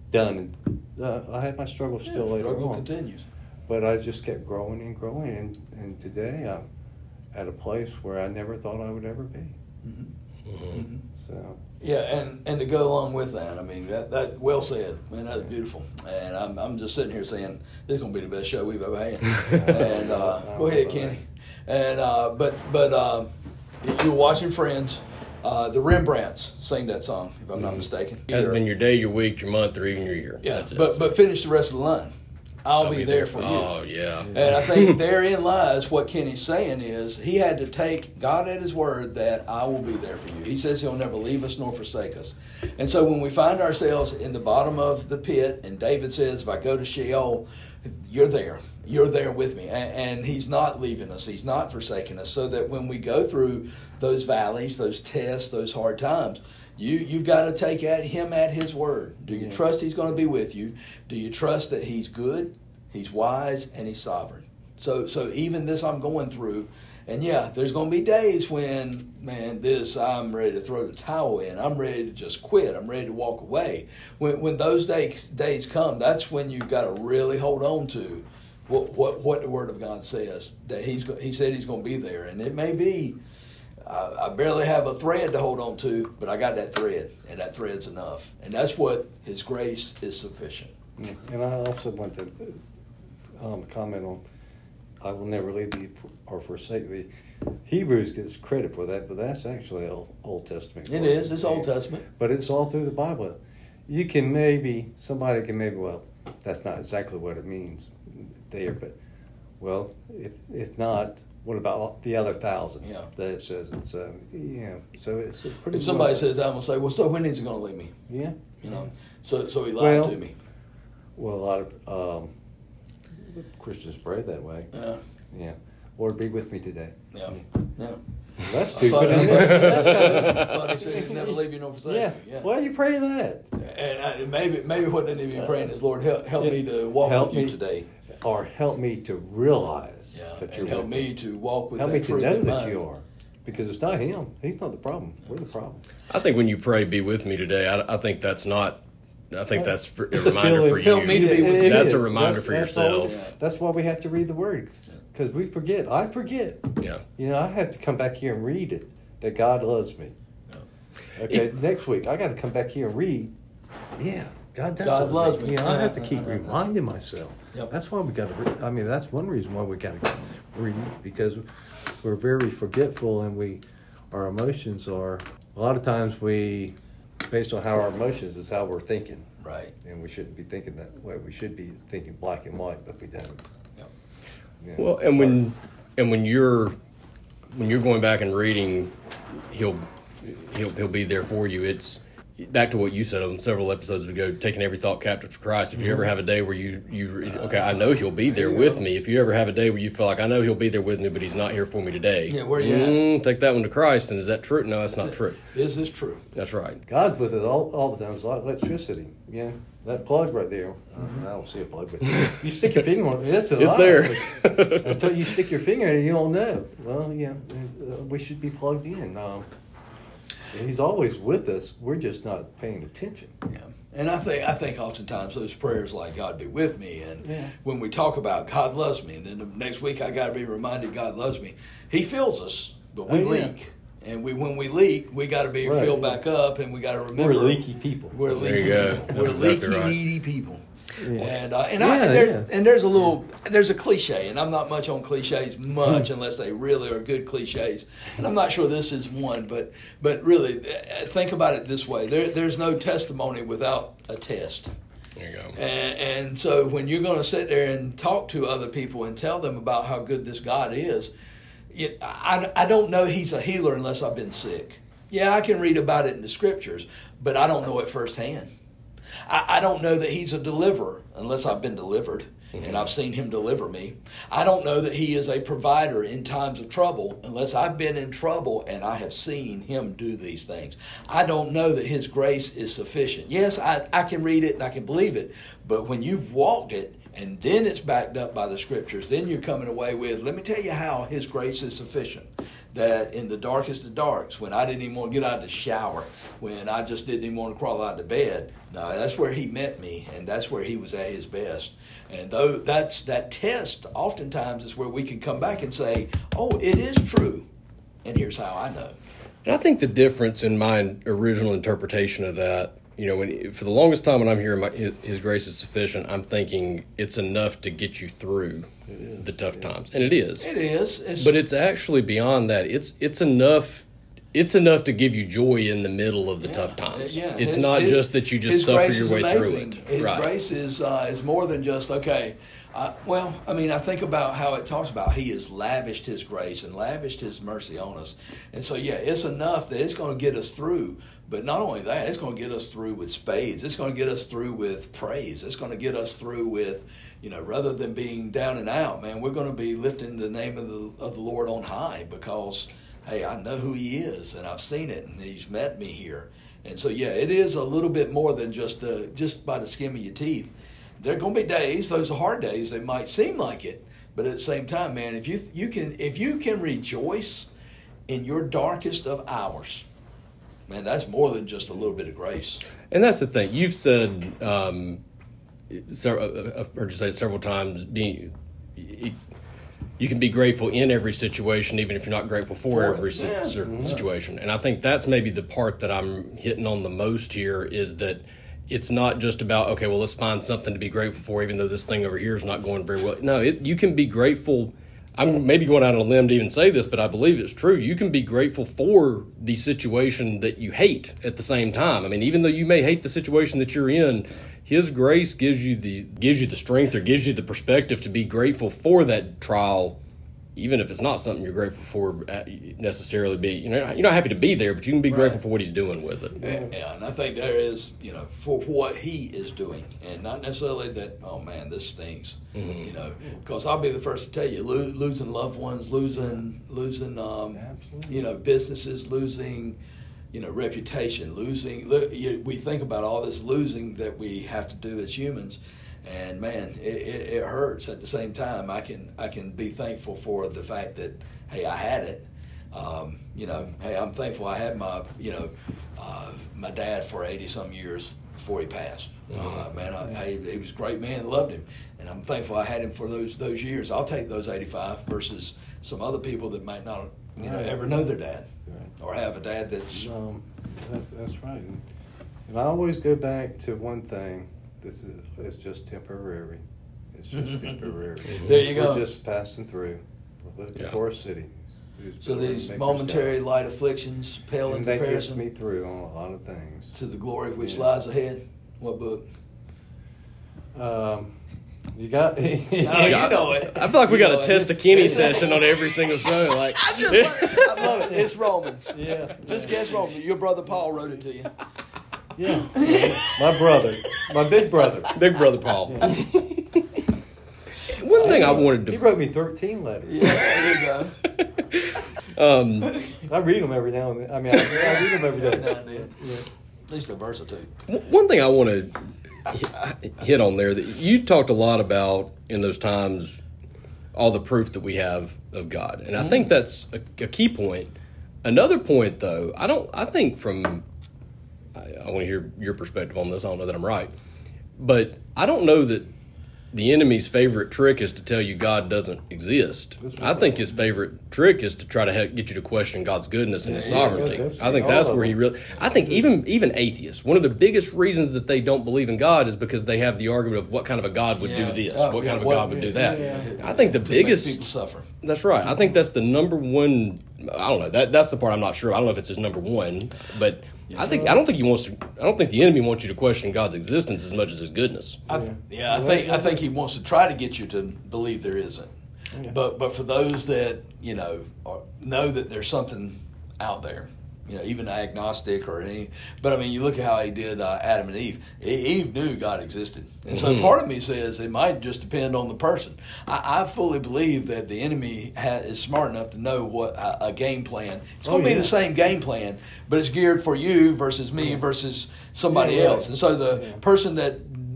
done. I had my struggles still later struggle on. continues. But I just kept growing and growing, and today I'm at a place where I never thought I would ever be. Mm-hmm. Mm-hmm. So yeah, and to go along with that, I mean that well said, man. That's beautiful. And I'm just sitting here saying this is gonna be the best show we've ever had. And go ahead, Kenny. And but you're watching Friends. The Rembrandts sang that song, if I'm not mistaken. Has been your day, your week, your month, or even your year. Yeah, but finish the rest of the line. I'll be there for you. Oh, yeah. And I think therein lies what Kenny's saying is he had to take God at his word that I will be there for you. He says he'll never leave us nor forsake us. And so when we find ourselves in the bottom of the pit, and David says, if I go to Sheol, you're there. You're there with me. And he's not leaving us. He's not forsaking us. So that when we go through those valleys, those tests, those hard times, You've got to take him at his word. Do you trust he's going to be with you? Do you trust that he's good, he's wise, and he's sovereign? So even this I'm going through, and yeah, there's going to be days when, man, I'm ready to throw the towel in. I'm ready to just quit. I'm ready to walk away. When those days come, that's when you've got to really hold on to what the Word of God says. That he said he's going to be there, and it may be. I barely have a thread to hold on to, but I got that thread, and that thread's enough. And that's what His grace is sufficient. Yeah. And I also want to comment on, I will never leave thee or forsake thee. Hebrews gets credit for that, but that's actually Old Testament. It is. It's Old Testament. But it's all through the Bible. Somebody can maybe, well, that's not exactly what it means there, but, well, if not, what about the other 1,000 that it says? It's so it's a pretty. If somebody says that, I'm gonna say, well, so when is he gonna leave me? Yeah. So he lied to me. Well, a lot of Christians pray that way. Yeah. Lord, be with me today. Yeah. That's stupid. I thought he said he'd never leave you nor forsake you. Yeah. Why are you praying that? And maybe what they need to be praying is, Lord, help me to walk with you today. Or help me to realize that you're help me to walk with help that me to truth know in that mind. you are. Because it's not him. He's not the problem. We're the problem. I think when you pray, be with me today, I think that's not, I think that's a reminder for you. Help me to be with you. That's a reminder for yourself. That's why we have to read the Word. Because we forget. I forget. Yeah. I have to come back here and read it, that God loves me. Okay, next week, I got to come back here and read. Yeah, God loves me. I have to keep reminding myself. Yep. That's why we got to read. I mean, that's one reason why we got to read, because we're very forgetful, and our emotions are, a lot of times based on how our emotions is how we're thinking. Right. And we shouldn't be thinking that way. We should be thinking black and white, but we don't. Yep. Yeah. Well, and when you're going back and reading, he'll be there for you. It's back to what you said on several episodes ago, taking every thought captive to Christ. If you ever have a day where I know he'll be there with me. If you ever have a day where you feel like, I know he'll be there with me, but he's not here for me today. Yeah, where you at? Take that one to Christ. And is that true? No, that's not true. This is true. That's right. God's with us all the time. It's like electricity. Yeah, that plug right there. I don't see a plug, but you stick your finger on it. It's there. Until you stick your finger in it, you don't know. Well, we should be plugged in. He's always with us. We're just not paying attention. Yeah. And I think oftentimes those prayers like God be with me, and when we talk about God loves me, and then the next week I got to be reminded God loves me. He fills us, but we leak. And when we leak, we got to be filled back up, and we got to remember we're leaky people. We're leaky. There you go. We're exactly leaky, right. needy people. Yeah. And there's a cliche, and I'm not much on cliches unless they really are good cliches. And I'm not sure this is one, but really think about it this way: there's no testimony without a test. There you go. And so when you're going to sit there and talk to other people and tell them about how good this God is, I don't know He's a healer unless I've been sick. Yeah, I can read about it in the Scriptures, but I don't know it firsthand. I don't know that He's a deliverer unless I've been delivered and I've seen Him deliver me. I don't know that He is a provider in times of trouble unless I've been in trouble and I have seen Him do these things. I don't know that His grace is sufficient. Yes, I can read it and I can believe it, but when you've walked it and then it's backed up by the Scriptures, then you're coming away with, let me tell you how His grace is sufficient. That in the darkest of darks, when I didn't even want to get out of the shower, when I just didn't even want to crawl out of bed, no, that's where He met me, and that's where He was at His best. And though that's that test, oftentimes is where we can come back and say, oh, it is true, and here's how I know. And I think the difference in my original interpretation of that, when for the longest time when I'm hearing His grace is sufficient, I'm thinking it's enough to get you through the tough times, and it is. It is. But it's actually beyond that. It's enough. It's enough to give you joy in the middle of the tough times. Yeah. It's not just that you just suffer your way amazing. through it. His grace is more than just, okay. I think about how it talks about He has lavished His grace and lavished His mercy on us. And so, it's enough that it's going to get us through. But not only that, it's going to get us through with spades. It's going to get us through with praise. It's going to get us through with, rather than being down and out, man, we're going to be lifting the name of the Lord on high because, hey, I know who He is, and I've seen it, and He's met me here. And so, it is a little bit more than just by the skin of your teeth. There are going to be days, those are hard days, they might seem like it, but at the same time, man, if you can rejoice in your darkest of hours, man, that's more than just a little bit of grace. And that's the thing. You've said, I've heard you say it several times, you can be grateful in every situation, even if you're not grateful for every situation. And I think that's maybe the part that I'm hitting on the most here is that it's not just about, okay, well, let's find something to be grateful for, even though this thing over here is not going very well. No, you can be grateful. I'm maybe going out on a limb to even say this, but I believe it's true. You can be grateful for the situation that you hate at the same time. I mean, even though you may hate the situation that you're in, His grace gives you the strength or gives you the perspective to be grateful for that trial, even if it's not something you're grateful for necessarily. You're not happy to be there, but you can be grateful for what He's doing with it. Yeah, and I think there is, for what He is doing, and not necessarily that, oh man, this stings, because I'll be the first to tell you, losing loved ones, losing, businesses, losing, reputation, losing. We think about all this losing that we have to do as humans. And man, it hurts. At the same time, I can be thankful for the fact that, hey, I had it. Hey, I'm thankful I had my my dad for 80-some years before he passed. He was a great man, loved him, and I'm thankful I had him for those years. I'll take those 85 versus some other people that might not ever know their dad or have a dad that's. That's right, and I always go back to one thing. It's just temporary. It's just temporary. There you go. We're just passing through the Forest City. So these momentary light afflictions pale in comparison. That gets me through on a lot of things. To the glory which lies ahead. What book? You got. You know it. I feel like we got a Test of Kenny session on every single show. I love it. It's Romans. Yeah. Just guess Romans. Your brother Paul wrote it to you. Yeah. My brother. My big brother. Big brother Paul. Yeah. One thing I wanted to... He wrote me 13 letters. Yeah, there you go. I read them every now and then. I read them every day. Every now and then. Yeah. At least they're versatile. One thing I want to hit on there, that you talked a lot about in those times, all the proof that we have of God. And I think that's a key point. Another point, though, I want to hear your perspective on this. I don't know that I'm right. But I don't know that the enemy's favorite trick is to tell you God doesn't exist. I think his favorite trick is to try to get you to question God's goodness and His sovereignty. I think that's where he really... I think even atheists, one of the biggest reasons that they don't believe in God is because they have the argument of what kind of a God would do this, what kind of a God would do that. I think the biggest... Make people suffer. That's right. I think that's the number one... I don't know. That's the part I'm not sure. I don't know if it's his number one, but... I don't think the enemy wants you to question God's existence as much as His goodness. I think he wants to try to get you to believe there isn't. Yeah. But for those that know that there's something out there, even agnostic or any. But you look at how he did Adam and Eve. Eve knew God existed, and so part of me says it might just depend on the person. I fully believe that the enemy is smart enough to know what a game plan. It's going to be the same game plan, but it's geared for you versus me versus somebody else. And so the person that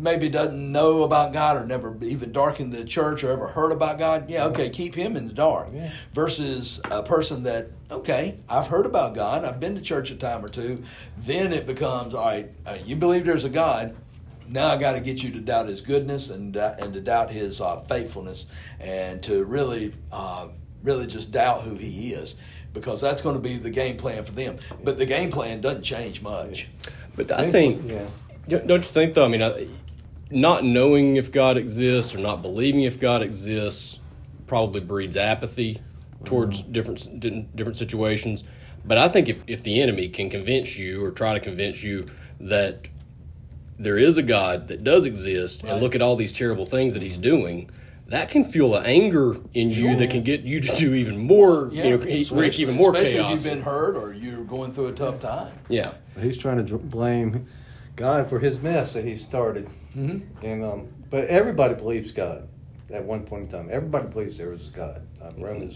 maybe doesn't know about God or never even darkened the church or ever heard about God, yeah, okay, keep him in the dark. Yeah. Versus a person that, okay, I've heard about God, I've been to church a time or two, then it becomes, all right, you believe there's a God, now I got to get you to doubt his goodness and to doubt his faithfulness and to really just doubt who he is, because that's going to be the game plan for them. But the game plan doesn't change much. But I think, don't you think, though, I mean, not knowing if God exists or not believing if God exists probably breeds apathy towards different situations. But I think if the enemy can convince you or try to convince you that there is a God that does exist, and look at all these terrible things that he's doing, that can fuel an anger in you that can get you to do even more, wreak even more chaos. Especially if you've been hurt or you're going through a tough time. Yeah. He's trying to blame God for his mess that he started. Mm-hmm. And but everybody believes God at one point in time. Everybody believes there was a God. Romans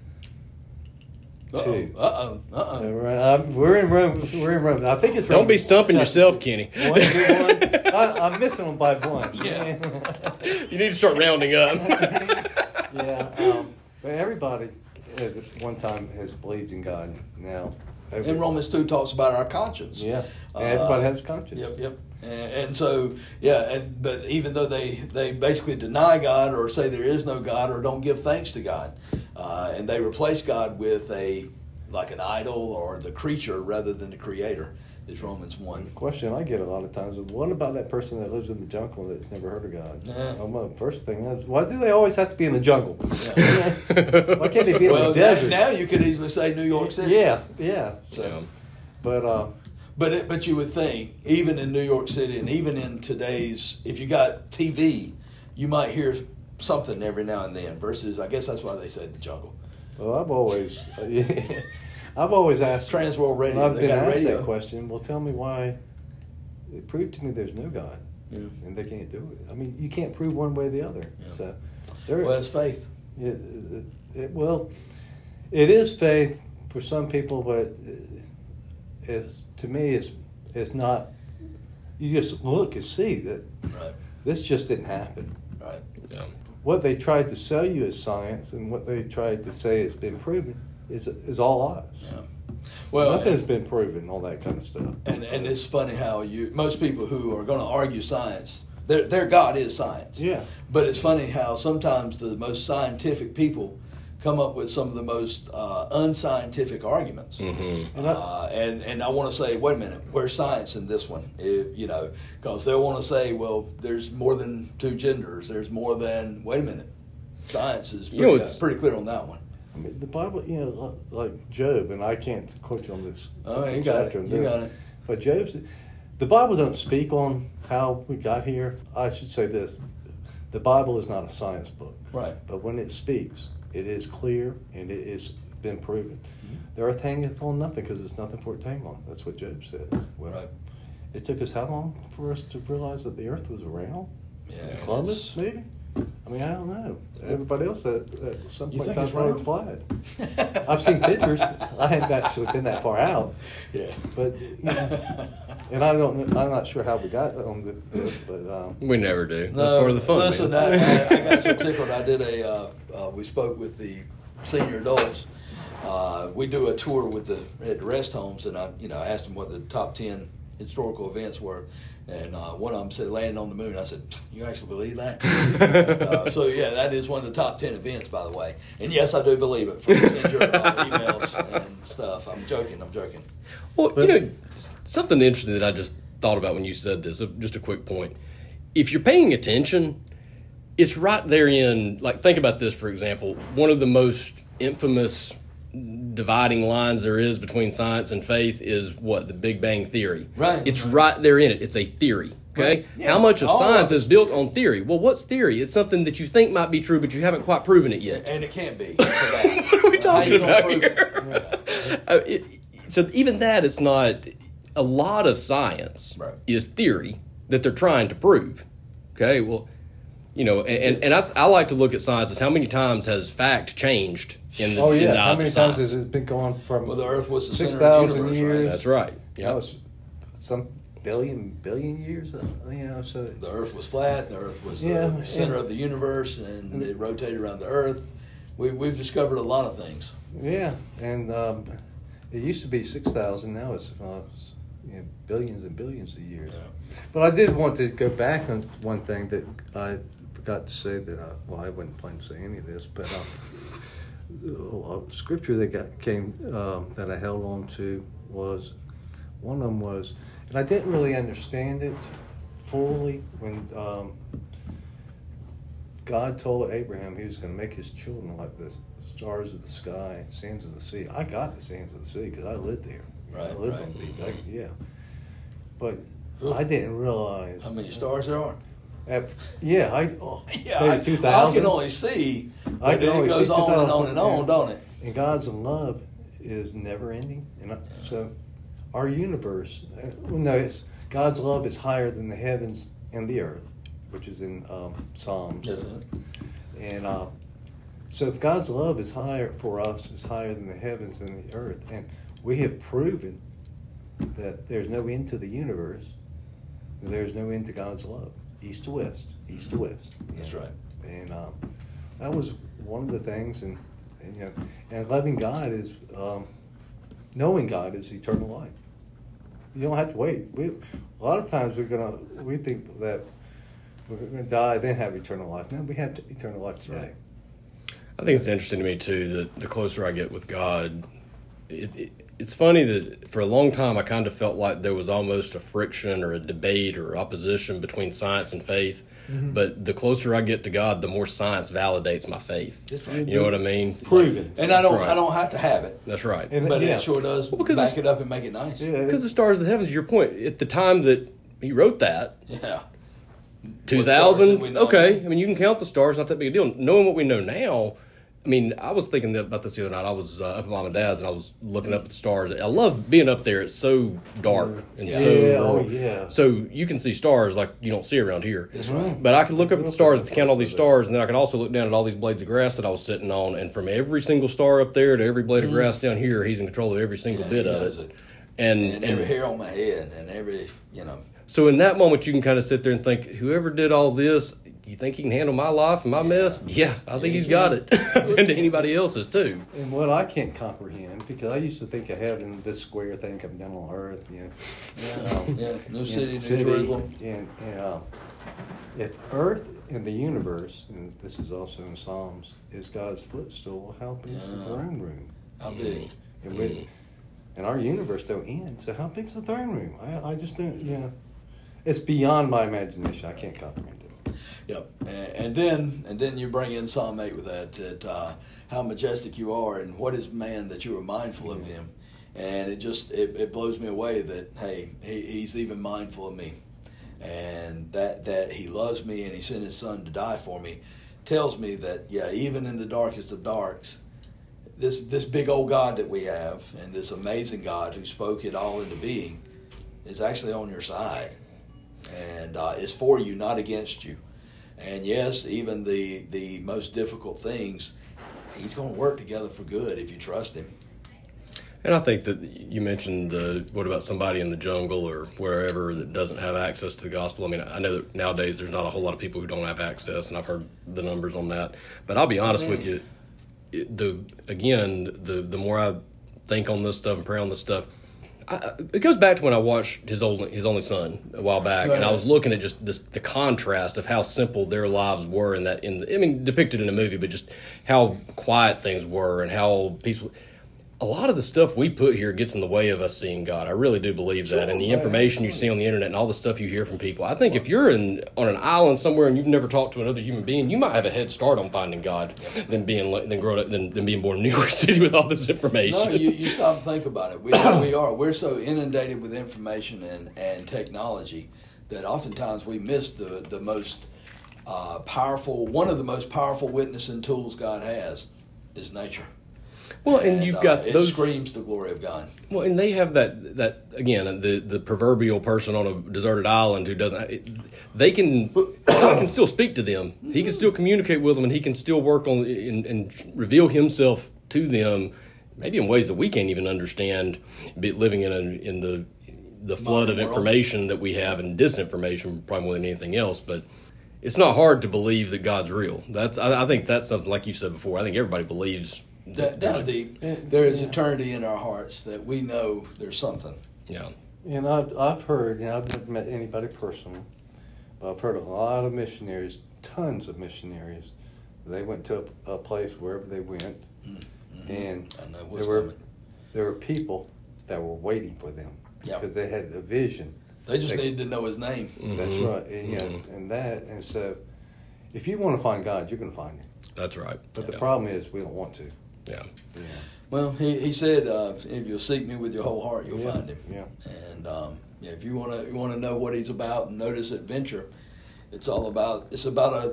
2. We're in Rome. I think it's Romans. Don't be stumping yourself, Kenny. 1. I'm missing them by 1. Yeah. You need to start rounding up. Yeah. But everybody at one time has believed in God. Now, and Romans 2 talks about our conscience. Yeah. Everybody has conscience. Yep. And so, but even though they basically deny God or say there is no God or don't give thanks to God, and they replace God with an idol or the creature rather than the creator, is Romans 1. The question I get a lot of times is, what about that person that lives in the jungle that's never heard of God? Yeah. First thing is, why do they always have to be in the jungle? Yeah. Why can't they be in the desert? Now you could easily say New York City. Yeah. So, But you would think, even in New York City and even in today's, if you got TV, you might hear something every now and then, versus, I guess that's why they said the jungle. Well, I've always asked, Transworld Radio. I've been asked that question. Well, tell me why. Prove to me there's no God, and they can't do it. I mean, you can't prove one way or the other. Yeah. So, it's faith. It is faith for some people, but to me, it's not. You just look and see that this just didn't happen. Right. Yeah. What they tried to sell you as science and what they tried to say has been proven is all lies. Yeah. Well, nothing's been proven, all that kind of stuff. And it's funny how most people who are going to argue science, their God is science. Yeah. But it's funny how sometimes the most scientific people come up with some of the most unscientific arguments. Mm-hmm. And I want to say, wait a minute, where's science in this one? Because they'll want to say, well, there's more than 2 genders. There's more than, wait a minute. Science is pretty clear on that one. I mean, the Bible, like Job, and I can't quote you on this. Oh, you got it. But the Bible doesn't speak on how we got here. I should say this. The Bible is not a science book. Right. But when it speaks, it is clear and it has been proven. Mm-hmm. The earth hangeth on nothing because there's nothing for it to hang on. That's what Job said. Well, right. It took us how long for us to realize that the earth was around? Yeah. Columbus, maybe? I mean, I don't know. Everybody else at some point in time thought it's flat. I've seen pictures. I haven't actually been that far out. Yeah. But, and I'm not sure how we got on this, but... we never do. That's part of the fun. Listen, I got so tickled. I did we spoke with the senior adults. We do a tour at the rest homes, and I asked them what the top 10 historical events were. And one of them said landing on the moon. I said, you actually believe that? So, that is one of the top 10 events, by the way. And, yes, I do believe it. From send your emails and stuff. I'm joking. Well, something interesting that I just thought about when you said this, just a quick point. If you're paying attention, it's right there in, think about this, for example. One of the most infamous dividing lines there is between science and faith is the Big Bang Theory. Right. It's right there in it. It's a theory. Okay? Right. Yeah. How much of science is built on theory? Well, what's theory? It's something that you think might be true, but you haven't quite proven it yet. And it can't be. What are we talking about here? So even that, it's not. A lot of science is theory that they're trying to prove. Okay? Well, and I like to look at science as how many times has fact changed in the eyes of science. How many times has it been going from the Earth was the 6,000 years? Right? That's right. That was some billion years. So the Earth was flat. The Earth was the center of the universe, and it rotated around the Earth. We've discovered a lot of things. Yeah, and it used to be 6,000. Now it's billions and billions of years. Yeah. But I did want to go back on one thing that I forgot to say that I wasn't planning to say any of this, but a scripture that came that I held on to was, one of them was, and I didn't really understand it fully when God told Abraham he was going to make his children like the stars of the sky, sands of the sea. I got the sands of the sea because I lived there. Right, I lived on the beach. Yeah. But I didn't realize how many stars there are. Maybe 2,000. I can only see, but it goes on and on and on, don't it? And God's love is never ending. And so our universe, God's love is higher than the heavens and the earth, which is in Psalms. Yes, sir. And so if God's love is higher for us, is higher than the heavens and the earth, and we have proven that there's no end to the universe, there's no end to God's love. East to west, east to west. That's right. And that was one of the things, and loving God is, knowing God is eternal life. You don't have to wait. A lot of times we think that we're going to die, then have eternal life. No, we have eternal life today. Right. I think it's interesting to me, too, that the closer I get with God, it's funny that for a long time I kind of felt like there was almost a friction or a debate or opposition between science and faith. Mm-hmm. But the closer I get to God, the more science validates my faith. That's right. You know what I mean? Proven. And I don't have to have it. That's right. But it sure does back it up and make it nice. Yeah, because the stars of the heavens, your point, at the time that he wrote that, 2,000, okay. I mean, you can count the stars, not that big a deal. Knowing what we know now, I mean, I was thinking about this the other night. I was up at Mom and Dad's, and I was looking up at the stars. I love being up there. It's so dark and so you can see stars like you don't see around here. That's right. But I could look up at the stars and count all these stars, and then I could also look down at all these blades of grass that I was sitting on, and from every single star up there to every blade of grass down here, he's in control of every single bit of it. And every hair on my head and every, So in that moment, you can kind of sit there and think, whoever did all this, you think he can handle my life and my mess? Yeah, I think he's got it. And anybody else's, too. And what I can't comprehend, because I used to think of heaven, this square thing coming down on earth, New city, New Jerusalem. And if earth and the universe, and this is also in Psalms, is God's footstool, how big is the throne room? How big? And our universe don't end, so how big is the throne room? I just don't, it's beyond my imagination. I can't comprehend it. Yep, and then you bring in Psalm 8 with that how majestic you are, and what is man that you are mindful of him, and it blows me away that hey, he's even mindful of me, and that he loves me and he sent his son to die for me, tells me that even in the darkest of darks, this big old God that we have, and this amazing God who spoke it all into being, is actually on your side, and is for you, not against you. And yes, even the most difficult things, he's going to work together for good if you trust him. And I think that you mentioned what about somebody in the jungle or wherever that doesn't have access to the gospel? I mean, I know that nowadays there's not a whole lot of people who don't have access, and I've heard the numbers on that. But I'll be honest with you, the more I think on this stuff and pray on this stuff, it goes back to when I watched his only son a while back, and I was looking at just the contrast of how simple their lives were depicted in a movie, but just how quiet things were and how peaceful. A lot of the stuff we put here gets in the way of us seeing God. I really do believe that. And the information you see on the internet and all the stuff you hear from people. I think if you're on an island somewhere and you've never talked to another human being, you might have a head start on finding God than being born in New York City with all this information. No, you stop and think about it. We're so inundated with information and technology that oftentimes we miss the most powerful, one of the most powerful witnessing tools God has is nature. Well, and you've got it screams the glory of God. Well, and they have that again, the proverbial person on a deserted island who doesn't. God can still speak to them. He can still communicate with them, and he can still work on and reveal himself to them, maybe in ways that we can't even understand. Living in the the flood of information that we have and disinformation probably more than anything else. But it's not hard to believe that God's real. I think that's something, like you said before, I think everybody believes. Down deep, there is eternity in our hearts that we know there's something. Yeah. And I've heard, I've never met anybody personally, but I've heard a lot of missionaries, tons of missionaries. They went to a place wherever they went, and there were people that were waiting for them because they had a vision. They just needed to know His name. That's right, and so if you want to find God, you're going to find Him. That's right. But the problem is we don't want to. Yeah. Well, he said, if you'll seek me with your whole heart, you'll find Him. Yeah. And if you want to know what He's about and know this adventure, it's about a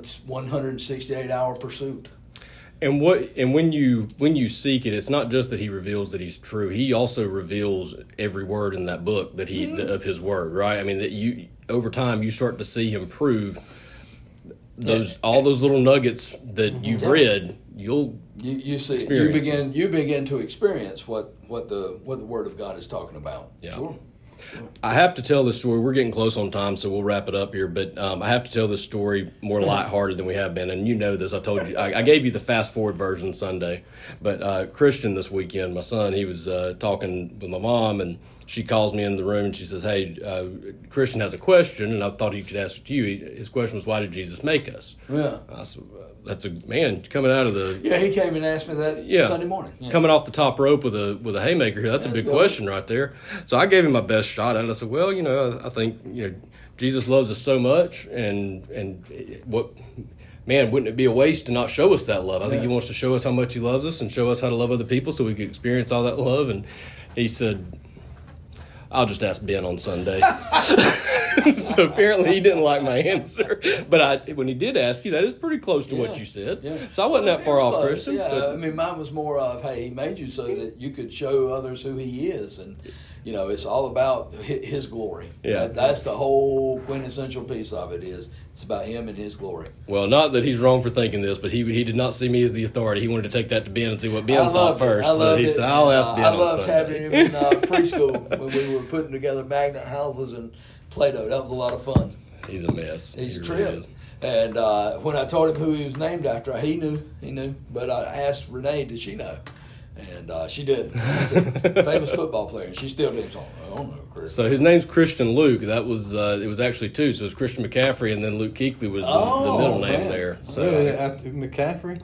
168-hour pursuit. And when you seek it, it's not just that He reveals that He's true. He also reveals every word in that book that of His word, right? I mean, that you over time you start to see Him prove all those little nuggets that you've read. You begin to experience what the Word of God is talking about. Yeah. Sure. I have to tell this story. We're getting close on time, so we'll wrap it up here. But I have to tell this story more lighthearted than we have been. And you know this. I told you. I gave you the fast forward version Sunday. But Christian this weekend, my son, he was talking with my mom, and she calls me into the room, and she says, hey, Christian has a question, and I thought he could ask it to you. His question was, why did Jesus make us? Yeah. I said, that's a man coming out of the... Yeah, he came and asked me that Sunday morning. Yeah. Coming off the top rope with a haymaker here. That's a big question right there. So I gave him my best shot at it. I said, well, I think, Jesus loves us so much, and wouldn't it be a waste to not show us that love? I think He wants to show us how much He loves us and show us how to love other people so we can experience all that love. And he said, I'll just ask Ben on Sunday. So apparently he didn't like my answer. But when he did ask you, that is pretty close to what you said. Yeah. So I wasn't that far off, Christian. Yeah, but, mine was more of, hey, He made you so that you could show others who He is. And, it's all about His glory. Yeah. That's the whole quintessential piece of it is it's about Him and His glory. Well, not that he's wrong for thinking this, but he did not see me as the authority. He wanted to take that to Ben and see what Ben thought first. He said, I'll ask Ben on Sunday. I loved having him in preschool when we were putting together magnet houses and Play-Doh. That was a lot of fun. He's a mess. He's a trip. Really, and when I told him who he was named after, he knew. But I asked Renee, did she know? And she did. I said, famous football player, and she still didn't. I don't know, Chris. So his name's Christian Luke. That was it was actually two. So it was Christian McCaffrey, and then Luke Kuechly was the middle name there. So McCaffrey.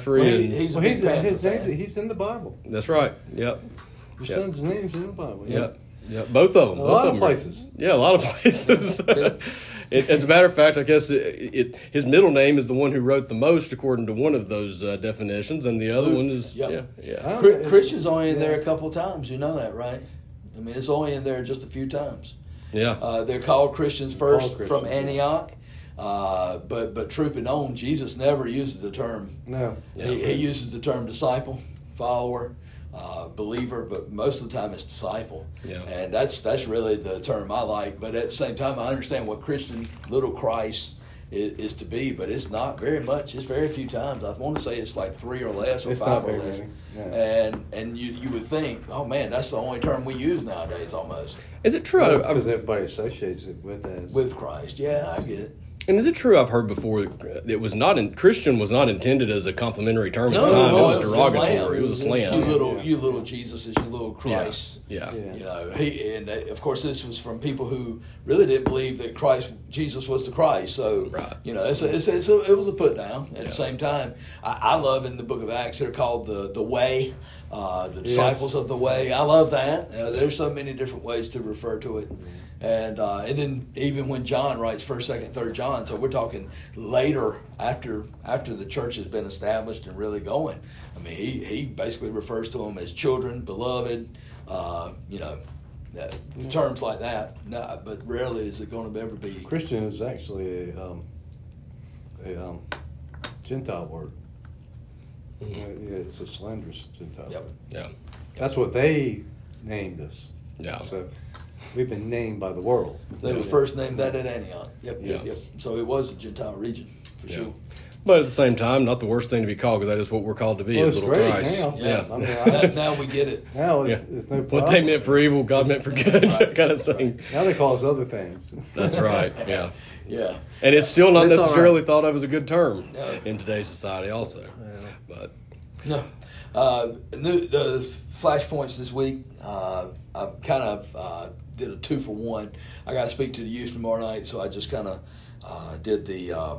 He's in the Bible. That's right. Yep. Your son's name's in the Bible. Yep. Yeah, both of them. A lot of places. Yeah, a lot of places. As a matter of fact, I guess his middle name is the one who wrote the most, according to one of those definitions, and the other one is Christian's only in there a couple of times. You know that, right? I mean, it's only in there just a few times. Yeah, they're called Christians first from Antioch. But truth be known, Jesus never uses the term. No, he uses the term disciple, follower. Believer, but most of the time it's disciple. Yeah. And that's really the term I like. But at the same time, I understand what Christian little Christ is to be, but it's not very much. It's very few times. I want to say it's like 3 or less or it's 5 or less. Yeah. And you would think, oh man, that's the only term we use nowadays almost. Is it true? Because everybody associates it with Christ. Yeah, I get it. And is it true? I've heard before it was not Christian was not intended as a complimentary term at the time. It was derogatory. It was a slam. You little Jesus is you little Christ. Yeah. And of course this was from people who really didn't believe that Jesus was the Christ. So it was a put down. At the same time, I love in the Book of Acts they're called the Way, the disciples of the Way. I love that. There's so many different ways to refer to it. And then even when John writes 1st, 2nd, 3rd John, so we're talking later after the church has been established and really going. I mean, he basically refers to them as children, beloved, terms like that. No, but rarely is it going to ever be. Christian is actually a Gentile word. Mm-hmm. It's a slanderous Gentile word. Yeah. That's what they named us. Yeah. So we've been named by the world. They were first named that at Antioch. Yep. Yes. So it was a Gentile region, for sure. But at the same time, not the worst thing to be called, because that is what we're called to be, Well, is it's Little great Christ. now. Yeah. I mean, Now we get it. now Yeah. it's no problem. What they meant for evil, God meant for good, that kind of thing. Now they call us other things. That's right, yeah. Yeah. And it's still not It's all necessarily thought of as a good term No. in today's society also. But No. The flashpoints this week, I kind of did a 2-for-1. I got to speak to the youth tomorrow night, so I just kind of did the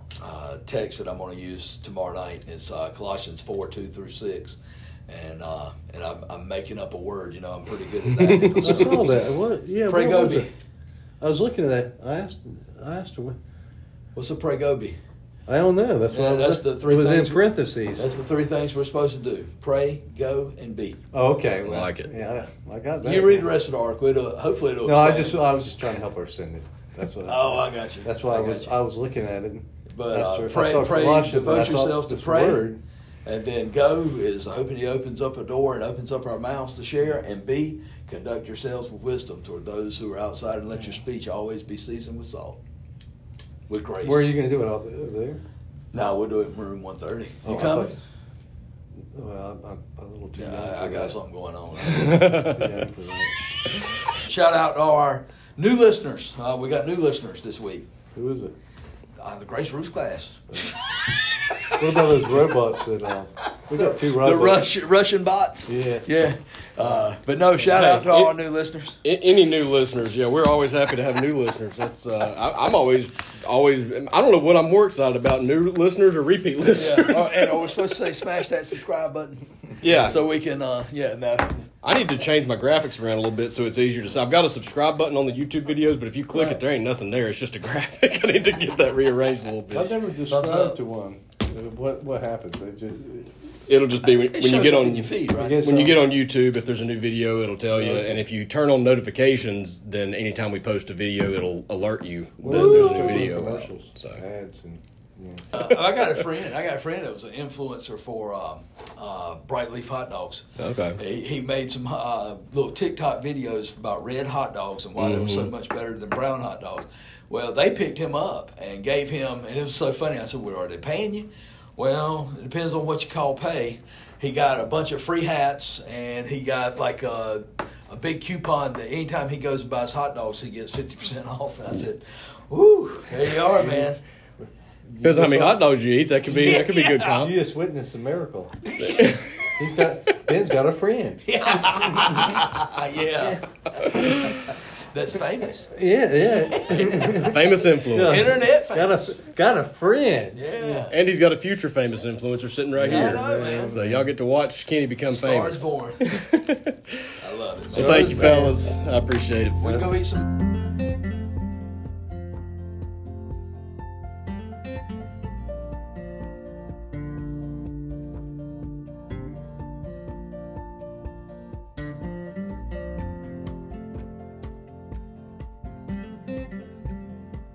text that I'm going to use tomorrow night. It's Colossians 4:2-6. And I'm making up a word. You know, I'm pretty good at that. I saw that. What? Yeah, Pray what was Gobi. it? I was looking at that. I asked her. What's a Pray Gobi? I don't know. That's what Yeah, I was. that's the three it was things. in parentheses. That's the 3 things we're supposed to do: pray, go, and be. Oh, okay. Well, I like it. Yeah, I got that. You read the rest of the article. Hopefully it'll. No, I explain. was just trying to help her send it. That's what. Oh, I got you. That's why got you. I was looking at it. And But asked her if I pray, saw Colossians, and I devote saw yourself to this pray. word. And then go is hoping he opens up a door and opens up our mouths to share. And be, conduct yourselves with wisdom toward those who are outside, and let your speech always be seasoned with salt, with grace. Where are you going to do it? Over there? No, we'll do it in room 130. Oh, You I coming? thought- Well, I'm a little too young. Yeah, I for got that. something going on. Too young for that. Shout out to our new listeners. We got new listeners this week. Who is it? The Grace Roots class. What about those robots that we got 2 The robots? Russian bots. Yeah. Yeah. But no, shout out to all our new listeners. any new listeners, yeah, we're always happy to have new listeners. That's I'm always. I don't know what I'm more excited about: new listeners or repeat Yeah. listeners. And we're supposed to say smash that subscribe button. Yeah. So we can, no. I need to change my graphics around a little bit so it's easier to see. I've got a subscribe button on the YouTube videos, but if you click it, there ain't nothing there. It's just a graphic. I need to get that rearranged a little I've bit. never subscribed to one. What happens? They just It'll just be when It you shows get up on in your feed, right? guess when you so. get on YouTube. If there's a new video, it'll tell you. Okay. And if you turn on notifications, then anytime we post a video, it'll alert you that Well, there's a there's new video out. commercials, So ads, and I got a friend that was an influencer for Bright Leaf Hot Dogs. okay. He made some little TikTok videos about red hot dogs and why they were so much better than brown hot dogs. Well, they picked him up and gave him, and it was so funny. I said, "Well, are they paying you?" Well, it depends on what you call pay. He got a bunch of free hats, and he got like a big coupon that anytime he goes and buys hot dogs, he gets 50% off. And I said, "Woo, there you are, man." Depends on how many hot dogs you eat. That could be good comp. you just witnessed a miracle. Ben's got a friend. Yeah. That's famous. Yeah. Famous influencer. Internet famous. Got a friend. Yeah. And he's got a future famous influencer sitting right Yeah, I here. know, man. So y'all get to watch Kenny become Stars famous. born. I love it. Well, thank you, fellas. I appreciate it. We can go eat some.